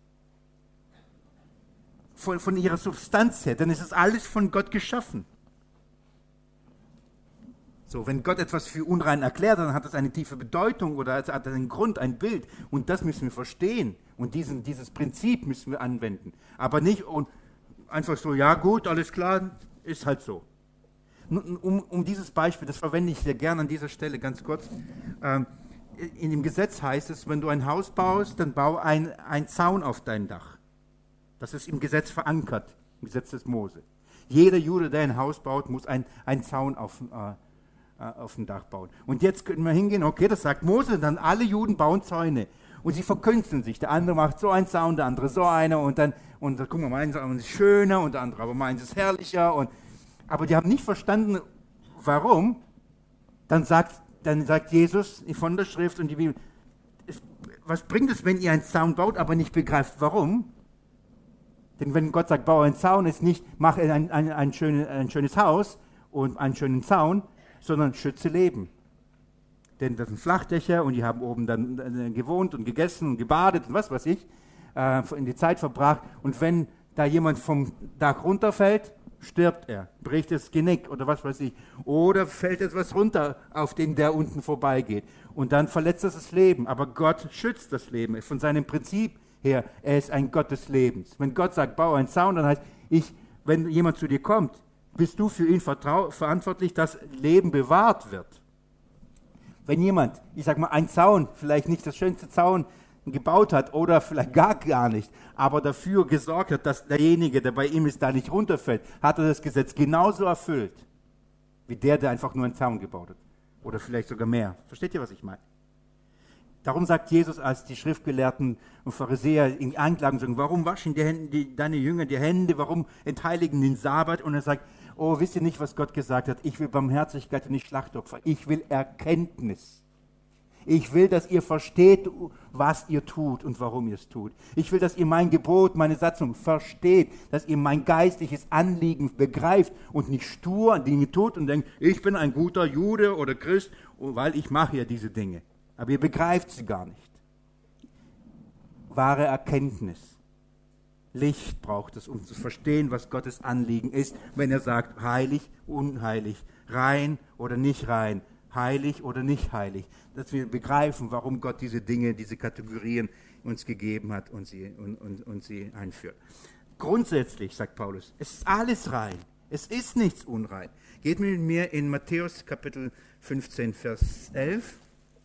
Von ihrer Substanz her, denn es ist alles von Gott geschaffen. So, wenn Gott etwas für unrein erklärt, dann hat das eine tiefe Bedeutung oder hat einen Grund, ein Bild. Und das müssen wir verstehen. Und dieses Prinzip müssen wir anwenden. Aber nicht einfach so, ja gut, alles klar, ist halt so. Um dieses Beispiel, das verwende ich sehr gerne an dieser Stelle ganz kurz. In dem Gesetz heißt es, wenn du ein Haus baust, dann bau einen Zaun auf dein Dach. Das ist im Gesetz verankert, im Gesetz des Mose. Jeder Jude, der ein Haus baut, muss einen Zaun auf dem Dach bauen. Und jetzt können wir hingehen, okay, das sagt Mose, dann alle Juden bauen Zäune. Und sie verkünsteln sich. Der andere macht so einen Zaun, der andere so einer und dann guck mal, meinen Zaun ist schöner und der andere aber meint es herrlicher. Aber die haben nicht verstanden, warum. Dann sagt Jesus von der Schrift und die Bibel, was bringt es, wenn ihr einen Zaun baut, aber nicht begreift, warum? Denn wenn Gott sagt, baue einen Zaun, ist nicht, mach ein schönes Haus und einen schönen Zaun, sondern schütze Leben. Denn das sind Flachdächer und die haben oben dann gewohnt und gegessen und gebadet und was weiß ich, in die Zeit verbracht. Und wenn da jemand vom Dach runterfällt, stirbt er, bricht das Genick oder was weiß ich. Oder fällt etwas runter, auf den der unten vorbeigeht. Und dann verletzt das Leben. Aber Gott schützt das Leben von seinem Prinzip her. Er ist ein Gott des Lebens. Wenn Gott sagt, baue einen Zaun, dann heißt, wenn jemand zu dir kommt, bist du für ihn verantwortlich, dass Leben bewahrt wird. Wenn jemand, ich sag mal, einen Zaun, vielleicht nicht das schönste Zaun gebaut hat oder vielleicht gar nicht, aber dafür gesorgt hat, dass derjenige, der bei ihm ist, da nicht runterfällt, hat er das Gesetz genauso erfüllt, wie der einfach nur einen Zaun gebaut hat. Oder vielleicht sogar mehr. Versteht ihr, was ich meine? Darum sagt Jesus, als die Schriftgelehrten und Pharisäer ihn anklagen, sagen, warum waschen deine Jünger die Hände, warum entheiligen den Sabbat? Und er sagt, oh, wisst ihr nicht, was Gott gesagt hat? Ich will Barmherzigkeit und nicht Schlachtopfer. Ich will Erkenntnis. Ich will, dass ihr versteht, was ihr tut und warum ihr es tut. Ich will, dass ihr mein Gebot, meine Satzung versteht, dass ihr mein geistliches Anliegen begreift und nicht stur Dinge tut und denkt, ich bin ein guter Jude oder Christ, weil ich mache ja diese Dinge. Aber ihr begreift sie gar nicht. Wahre Erkenntnis. Licht braucht es, um zu verstehen, was Gottes Anliegen ist, wenn er sagt, heilig, unheilig, rein oder nicht rein, heilig oder nicht heilig. Dass wir begreifen, warum Gott diese Dinge, diese Kategorien uns gegeben hat und sie einführt. Grundsätzlich, sagt Paulus, es ist alles rein. Es ist nichts unrein. Geht mit mir in Matthäus Kapitel 15, Vers 11.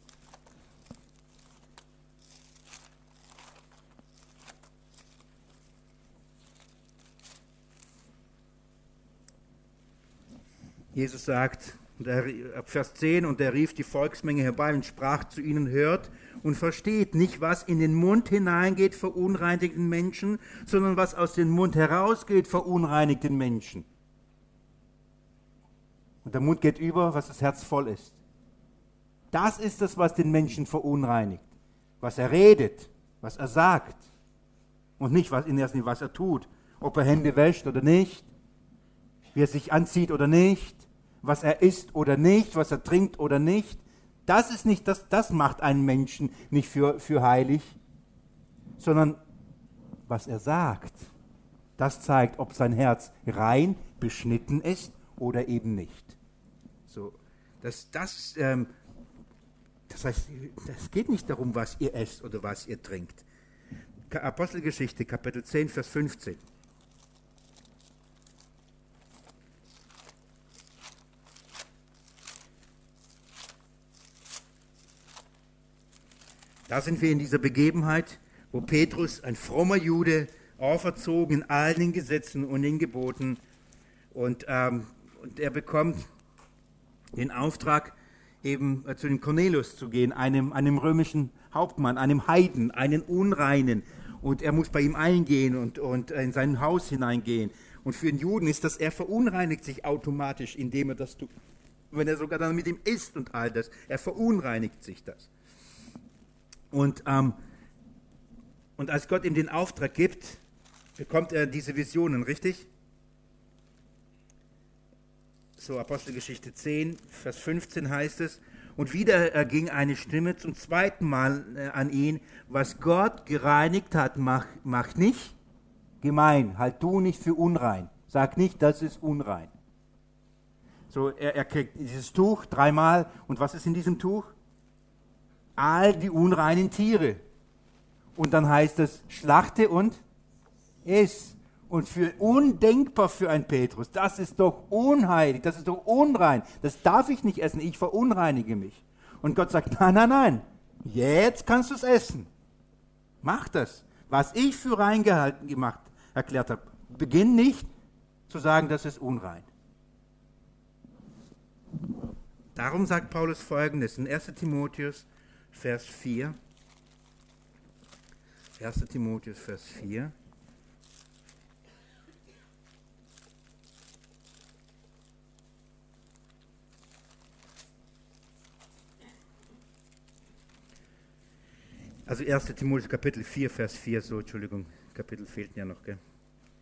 Jesus sagt, Vers 10, und er rief die Volksmenge herbei und sprach zu ihnen: Hört und versteht nicht, was in den Mund hineingeht, verunreinigt den Menschen, sondern was aus dem Mund herausgeht, verunreinigt den Menschen. Und der Mund geht über, was das Herz voll ist. Das ist es, was den Menschen verunreinigt. Was er redet, was er sagt. Und nicht was er tut. Ob er Hände wäscht oder nicht, wie er sich anzieht oder nicht, was er isst oder nicht, was er trinkt oder nicht. Das ist nicht, das macht einen Menschen nicht für heilig, sondern was er sagt. Das zeigt, ob sein Herz rein, beschnitten ist oder eben nicht. So, das heißt, es geht nicht darum, was ihr esst oder was ihr trinkt. Apostelgeschichte, Kapitel 10, Vers 15. Da sind wir in dieser Begebenheit, wo Petrus, ein frommer Jude, auferzogen in allen den Gesetzen und den Geboten, und er bekommt den Auftrag, eben zu dem Cornelius zu gehen, einem römischen Hauptmann, einem Heiden, einen Unreinen. Und er muss bei ihm eingehen und in sein Haus hineingehen. Und für den Juden ist das, er verunreinigt sich automatisch, indem er das tut. Wenn er sogar dann mit ihm isst und all das, er verunreinigt sich das. Und als Gott ihm den Auftrag gibt, bekommt er diese Visionen, richtig? So, Apostelgeschichte 10, Vers 15 heißt es: Und wieder erging eine Stimme zum zweiten Mal an ihn: Was Gott gereinigt hat, mach nicht gemein, halt du nicht für unrein. Sag nicht, das ist unrein. So, er kriegt dieses Tuch 3-mal, und was ist in diesem Tuch? All die unreinen Tiere. Und dann heißt es, schlachte und iss. Und undenkbar für einen Petrus, das ist doch unheilig, das ist doch unrein, das darf ich nicht essen, ich verunreinige mich. Und Gott sagt, nein, nein, nein, jetzt kannst du es essen. Mach das. Was ich für rein erklärt habe, beginn nicht zu sagen, das ist unrein. Darum sagt Paulus Folgendes in 1. Timotheus, Vers 4. 1. Timotheus, Vers 4. Also 1. Timotheus, Kapitel 4, Vers 4, so, Entschuldigung, Kapitel fehlt ja noch, gell?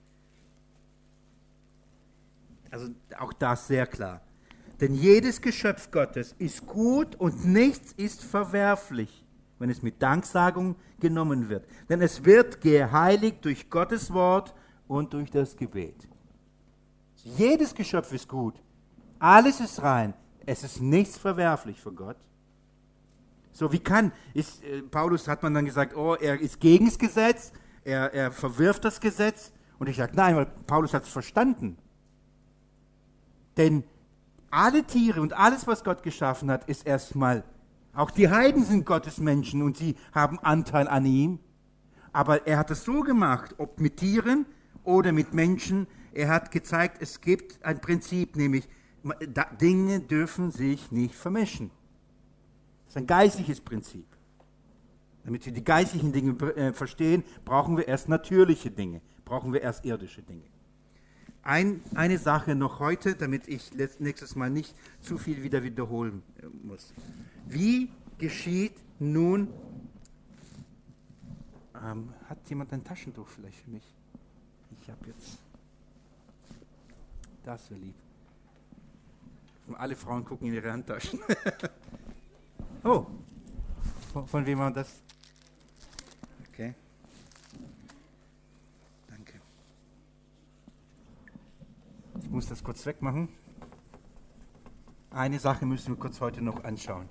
Also auch das sehr klar. Denn jedes Geschöpf Gottes ist gut und nichts ist verwerflich, wenn es mit Danksagung genommen wird. Denn es wird geheiligt durch Gottes Wort und durch das Gebet. Jedes Geschöpf ist gut. Alles ist rein. Es ist nichts verwerflich für Gott. So, Paulus hat man dann gesagt, oh, er ist gegen das Gesetz, er verwirft das Gesetz. Und ich sage, nein, weil Paulus hat es verstanden. Denn alle Tiere und alles, was Gott geschaffen hat, ist erstmal, auch die Heiden sind Gottes Menschen und sie haben Anteil an ihm. Aber er hat es so gemacht, ob mit Tieren oder mit Menschen. Er hat gezeigt, es gibt ein Prinzip, nämlich Dinge dürfen sich nicht vermischen. Das ist ein geistliches Prinzip. Damit wir die geistlichen Dinge verstehen, brauchen wir erst natürliche Dinge, brauchen wir erst irdische Dinge. Eine Sache noch heute, damit ich nächstes Mal nicht zu viel wieder wiederholen muss. Wie geschieht nun, hat jemand ein Taschentuch vielleicht für mich? Ich habe jetzt, das wäre lieb. Alle Frauen gucken in ihre Handtaschen. Oh, von wem war das? Okay. Danke. Ich muss das kurz wegmachen. Eine Sache müssen wir kurz heute noch anschauen.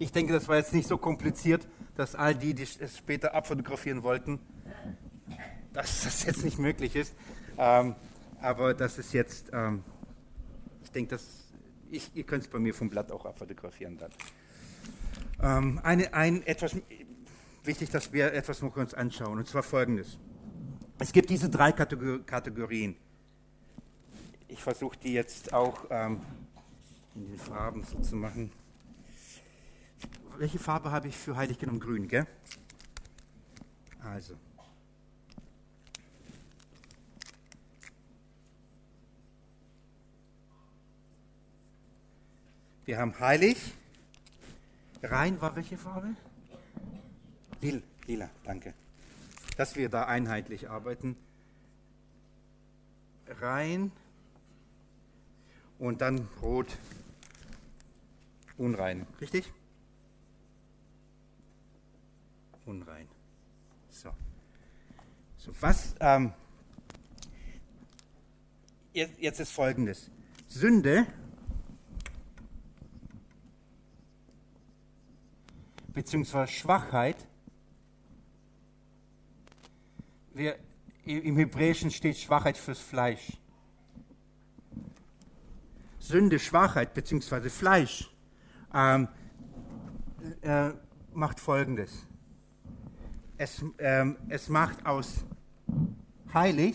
Ich denke, das war jetzt nicht so kompliziert, dass all die, die es später abfotografieren wollten, dass das jetzt nicht möglich ist. Aber das ist jetzt, ich denke, ihr könnt es bei mir vom Blatt auch abfotografieren dann. Etwas wichtig, dass wir etwas noch uns anschauen, und zwar Folgendes. Es gibt diese 3 Kategorien. Ich versuche die jetzt auch in den Farben so zu machen. Welche Farbe habe ich für heilig genommen? Grün, gell? Also. Wir haben heilig. Rein war welche Farbe? Lila, danke. Dass wir da einheitlich arbeiten. Rein. Und dann rot. Unrein. Richtig? Unrein. So. Was jetzt ist Folgendes. Sünde beziehungsweise Schwachheit. Im Hebräischen steht Schwachheit fürs Fleisch. Sünde, Schwachheit beziehungsweise Fleisch macht Folgendes. Es macht aus heilig,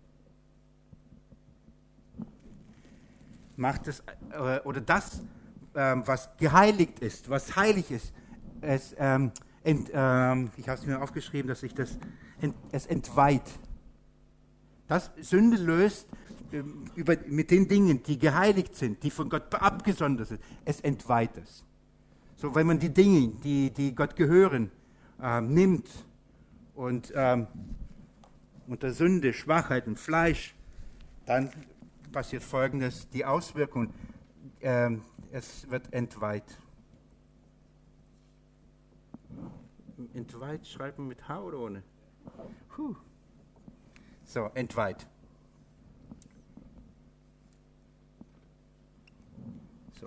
macht es, oder das, was geheiligt ist, was heilig ist, ich habe es mir aufgeschrieben, dass es entweiht. Das Sünde löst mit den Dingen, die geheiligt sind, die von Gott abgesondert sind, es entweiht es. So, wenn man die Dinge, die Gott gehören, nimmt und unter Sünde, Schwachheit und Fleisch, dann passiert Folgendes, die Auswirkung, es wird entweiht. Entweiht schreibt man mit H oder ohne? So, entweiht. So.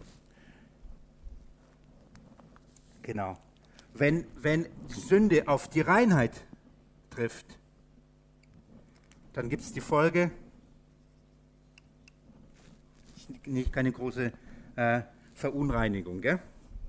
Genau. Wenn Sünde auf die Reinheit trifft, dann gibt es die Folge, keine große Verunreinigung, gell?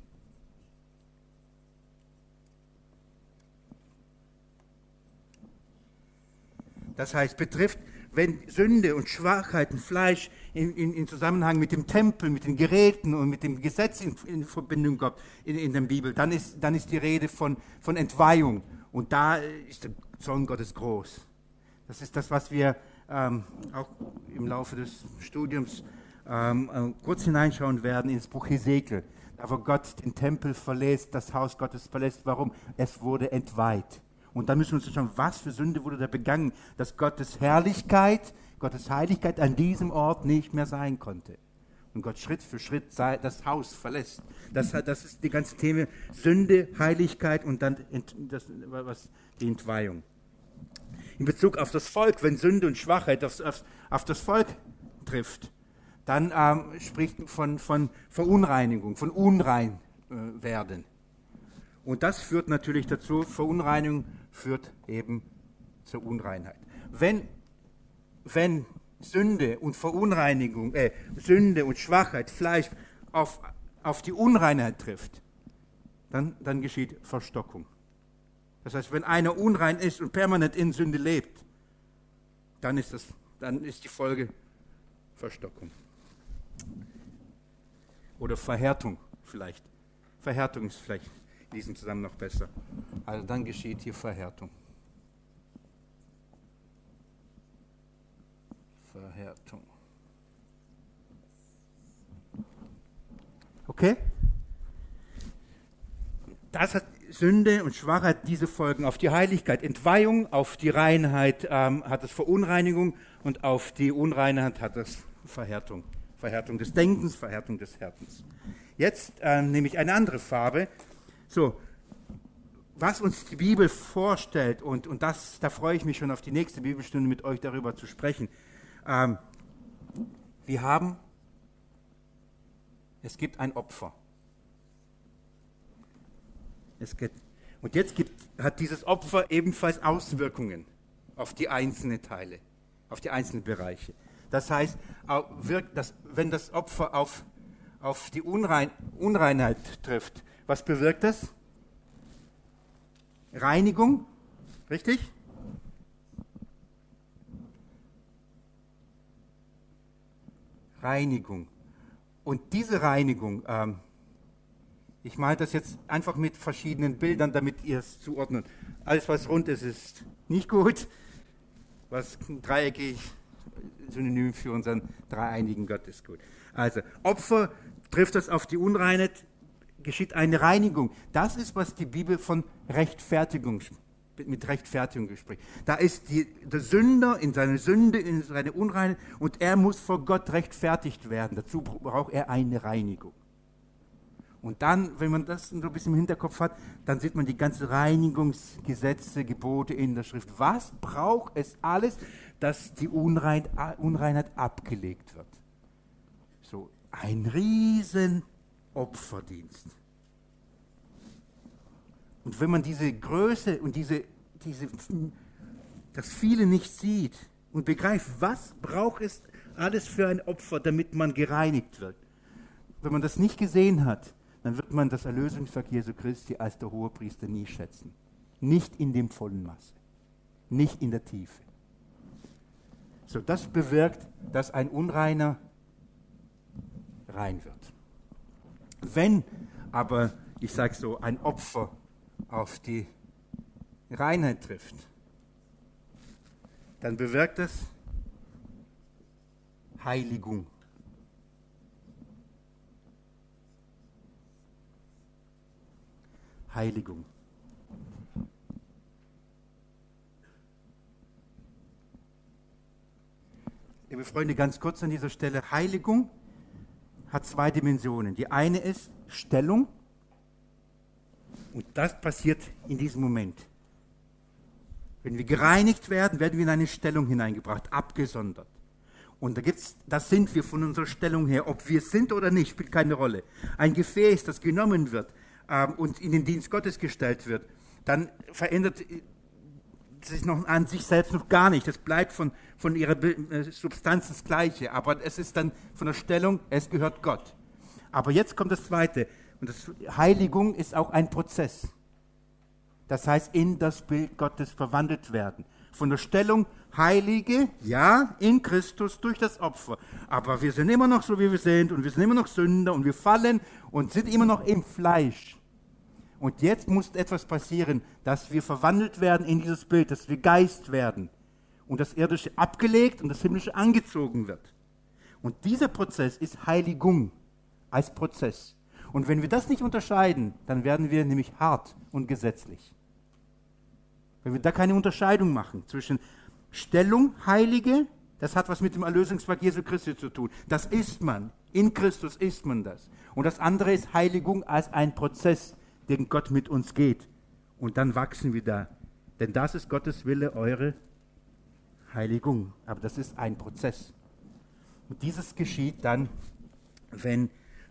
Das heißt, betrifft, wenn Sünde und Schwachheit und Fleisch in Zusammenhang mit dem Tempel, mit den Geräten und mit dem Gesetz in Verbindung kommt in der Bibel, dann ist die Rede von Entweihung. Und da ist der Zorn Gottes groß. Das ist das, was wir auch im Laufe des Studiums kurz hineinschauen werden ins Buch Hesekiel. Da wo Gott den Tempel verlässt, das Haus Gottes verlässt. Warum? Es wurde entweiht. Und dann müssen wir uns schauen, was für Sünde wurde da begangen, dass Gottes Herrlichkeit, Gottes Heiligkeit an diesem Ort nicht mehr sein konnte. Und Gott Schritt für Schritt das Haus verlässt. Das ist die ganze Thema Sünde, Heiligkeit und dann die Entweihung. In Bezug auf das Volk, wenn Sünde und Schwachheit auf das Volk trifft, dann spricht von Verunreinigung, von unrein werden. Und das führt natürlich dazu, Verunreinigung führt eben zur Unreinheit. Wenn Sünde und Verunreinigung, Sünde und Schwachheit, Fleisch auf die Unreinheit trifft, dann geschieht Verstockung. Das heißt, wenn einer unrein ist und permanent in Sünde lebt, dann ist die Folge Verstockung. Oder Verhärtung vielleicht. Verhärtung ist vielleicht in diesem Zusammenhang noch besser. Also dann geschieht hier Verhärtung. Verhärtung. Okay? Das hat Sünde und Schwachheit diese Folgen auf die Heiligkeit. Entweihung, auf die Reinheit hat es Verunreinigung und auf die Unreinheit hat es Verhärtung. Verhärtung des Denkens, Verhärtung des Herzens. Jetzt nehme ich eine andere Farbe. So, was uns die Bibel vorstellt, und da freue ich mich schon auf die nächste Bibelstunde mit euch darüber zu sprechen. Es gibt ein Opfer. Und jetzt hat dieses Opfer ebenfalls Auswirkungen auf die einzelnen Teile, auf die einzelnen Bereiche. Das heißt, wenn das Opfer auf die Unreinheit trifft, was bewirkt das? Reinigung, richtig? Reinigung. Und diese Reinigung, ich male das jetzt einfach mit verschiedenen Bildern, damit ihr es zuordnet. Alles, was rund ist, ist nicht gut. Was dreieckig, Synonym für unseren dreieinigen Gott ist gut. Also, Opfer trifft das auf die Unreinheit, geschieht eine Reinigung. Das ist, was die Bibel von Rechtfertigung spricht. Da ist der Sünder in seiner Sünde, in seiner Unreinheit und er muss vor Gott rechtfertigt werden. Dazu braucht er eine Reinigung. Und dann, wenn man das so ein bisschen im Hinterkopf hat, dann sieht man die ganzen Reinigungsgesetze, Gebote in der Schrift. Was braucht es alles, dass die Unreinheit abgelegt wird? So ein riesen Opferdienst. Und wenn man diese Größe und das viele nicht sieht und begreift, was braucht es alles für ein Opfer, damit man gereinigt wird. Wenn man das nicht gesehen hat, dann wird man das Erlösungswerk Jesu Christi als der Hohepriester nie schätzen. Nicht in dem vollen Maße. Nicht in der Tiefe. So, das bewirkt, dass ein Unreiner rein wird. Wenn aber, ich sage so, ein Opfer auf die Reinheit trifft, dann bewirkt es Heiligung. Heiligung. Liebe Freunde, ganz kurz an dieser Stelle. Heiligung hat zwei Dimensionen. Die eine ist Stellung und das passiert in diesem Moment. Wenn wir gereinigt werden, werden wir in eine Stellung hineingebracht, abgesondert. Und das sind wir von unserer Stellung her. Ob wir es sind oder nicht, spielt keine Rolle. Ein Gefäß, das genommen wird und in den Dienst Gottes gestellt wird, dann verändert sich noch an sich selbst noch gar nicht. Es bleibt von ihrer Substanz das Gleiche. Aber es ist dann von der Stellung, es gehört Gott. Aber jetzt kommt das Zweite. Und Heiligung ist auch ein Prozess. Das heißt, in das Bild Gottes verwandelt werden. Von der Stellung Heilige, ja, in Christus durch das Opfer. Aber wir sind immer noch so, wie wir sind und wir sind immer noch Sünder und wir fallen und sind immer noch im Fleisch. Und jetzt muss etwas passieren, dass wir verwandelt werden in dieses Bild, dass wir Geist werden und das Irdische abgelegt und das Himmlische angezogen wird. Und dieser Prozess ist Heiligung als Prozess. Und wenn wir das nicht unterscheiden, dann werden wir nämlich hart und gesetzlich. Wenn wir da keine Unterscheidung machen zwischen Stellung, Heilige, das hat was mit dem Erlösungswerk Jesu Christi zu tun. Das ist man. In Christus ist man das. Und das andere ist Heiligung als ein Prozess, den Gott mit uns geht. Und dann wachsen wir da. Denn das ist Gottes Wille, eure Heiligung. Aber das ist ein Prozess. Und dieses geschieht dann, wenn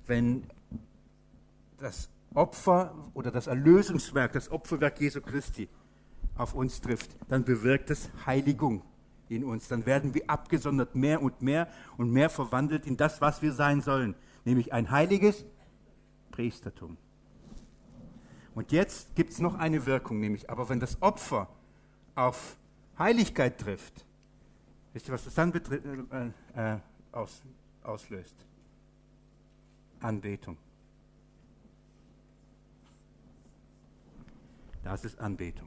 das Opfer oder das Erlösungswerk, das Opferwerk Jesu Christi auf uns trifft, dann bewirkt es Heiligung in uns. Dann werden wir abgesondert mehr und mehr verwandelt in das, was wir sein sollen, nämlich ein heiliges Priestertum. Und jetzt gibt es noch eine Wirkung, nämlich, aber wenn das Opfer auf Heiligkeit trifft, wisst ihr, was das dann auslöst? Anbetung. Das ist Anbetung.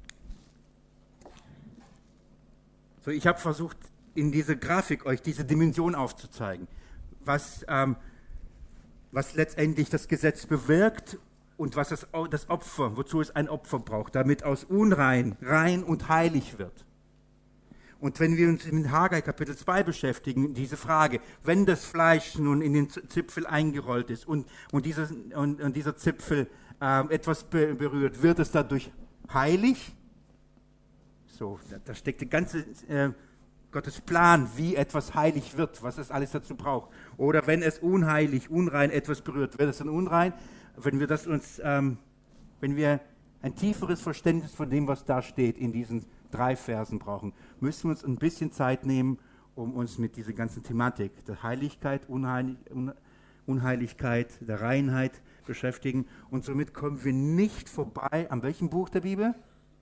So, ich habe versucht, in dieser Grafik euch diese Dimension aufzuzeigen, was letztendlich das Gesetz bewirkt und was das Opfer, wozu es ein Opfer braucht, damit aus Unrein rein und heilig wird. Und wenn wir uns in Haggai Kapitel 2 beschäftigen, diese Frage, wenn das Fleisch nun in den Zipfel eingerollt ist und dieser Zipfel etwas berührt, wird es dadurch heilig? So, da steckt der ganze Gottes Plan, wie etwas heilig wird, was es alles dazu braucht. Oder wenn es unrein etwas berührt, wird es dann unrein? Wenn wenn wir ein tieferes Verständnis von dem, was da steht, in diesen 3 Versen brauchen, müssen wir uns ein bisschen Zeit nehmen, um uns mit dieser ganzen Thematik der Heiligkeit, Unheiligkeit, der Reinheit beschäftigen. Und somit kommen wir nicht vorbei, an welchem Buch der Bibel?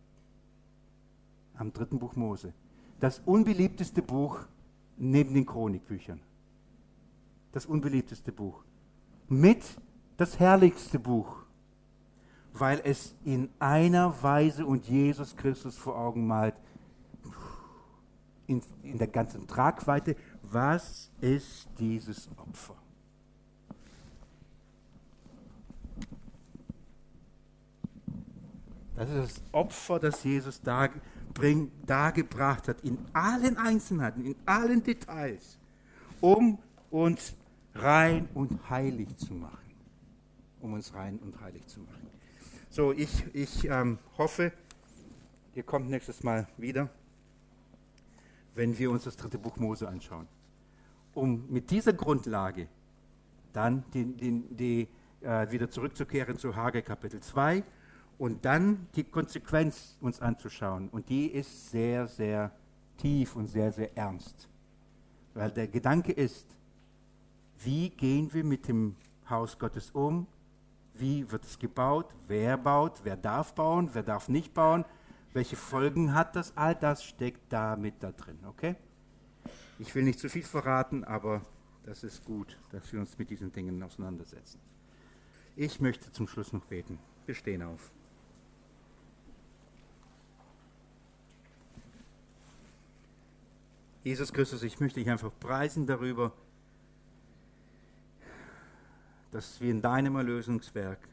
Am 3. Buch Mose. Das unbeliebteste Buch neben den Chronikbüchern. Das unbeliebteste Buch. Mit das herrlichste Buch, weil es in einer Weise und Jesus Christus vor Augen malt, in der ganzen Tragweite, was ist dieses Opfer? Das ist das Opfer, das Jesus dargebracht hat, in allen Einzelheiten, in allen Details, um uns rein und heilig zu machen. Um uns rein und heilig zu machen. So, ich hoffe, ihr kommt nächstes Mal wieder, wenn wir uns das 3. Buch Mose anschauen. Um mit dieser Grundlage dann wieder zurückzukehren zu Haggai Kapitel 2 und dann die Konsequenz uns anzuschauen. Und die ist sehr, sehr tief und sehr, sehr ernst. Weil der Gedanke ist, wie gehen wir mit dem Haus Gottes um? Wie wird es gebaut? Wer baut? Wer darf bauen? Wer darf nicht bauen? Welche Folgen hat das? All das steckt da drin, okay? Ich will nicht zu viel verraten, aber das ist gut, dass wir uns mit diesen Dingen auseinandersetzen. Ich möchte zum Schluss noch beten. Wir stehen auf. Jesus Christus, ich möchte dich einfach preisen darüber, dass wir in deinem Erlösungswerk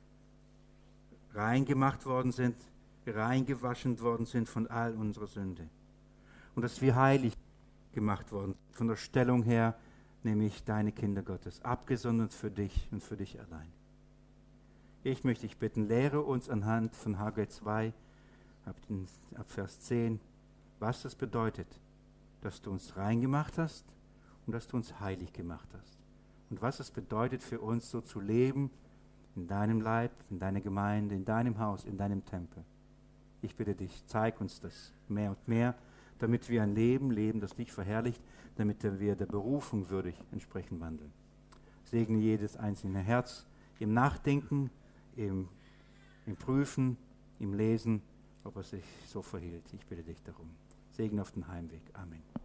rein gemacht worden sind, reingewaschen worden sind von all unserer Sünde. Und dass wir heilig gemacht worden sind, von der Stellung her, nämlich deine Kinder Gottes, abgesondert für dich und für dich allein. Ich möchte dich bitten, lehre uns anhand von Haggai 2, ab Vers 10, was das bedeutet, dass du uns rein gemacht hast und dass du uns heilig gemacht hast. Und was es bedeutet für uns, so zu leben in deinem Leib, in deiner Gemeinde, in deinem Haus, in deinem Tempel. Ich bitte dich, zeig uns das mehr und mehr, damit wir ein Leben leben, das dich verherrlicht, damit wir der Berufung würdig entsprechend wandeln. Segne jedes einzelne Herz im Nachdenken, im Prüfen, im Lesen, ob er sich so verhielt. Ich bitte dich darum. Segen auf den Heimweg. Amen.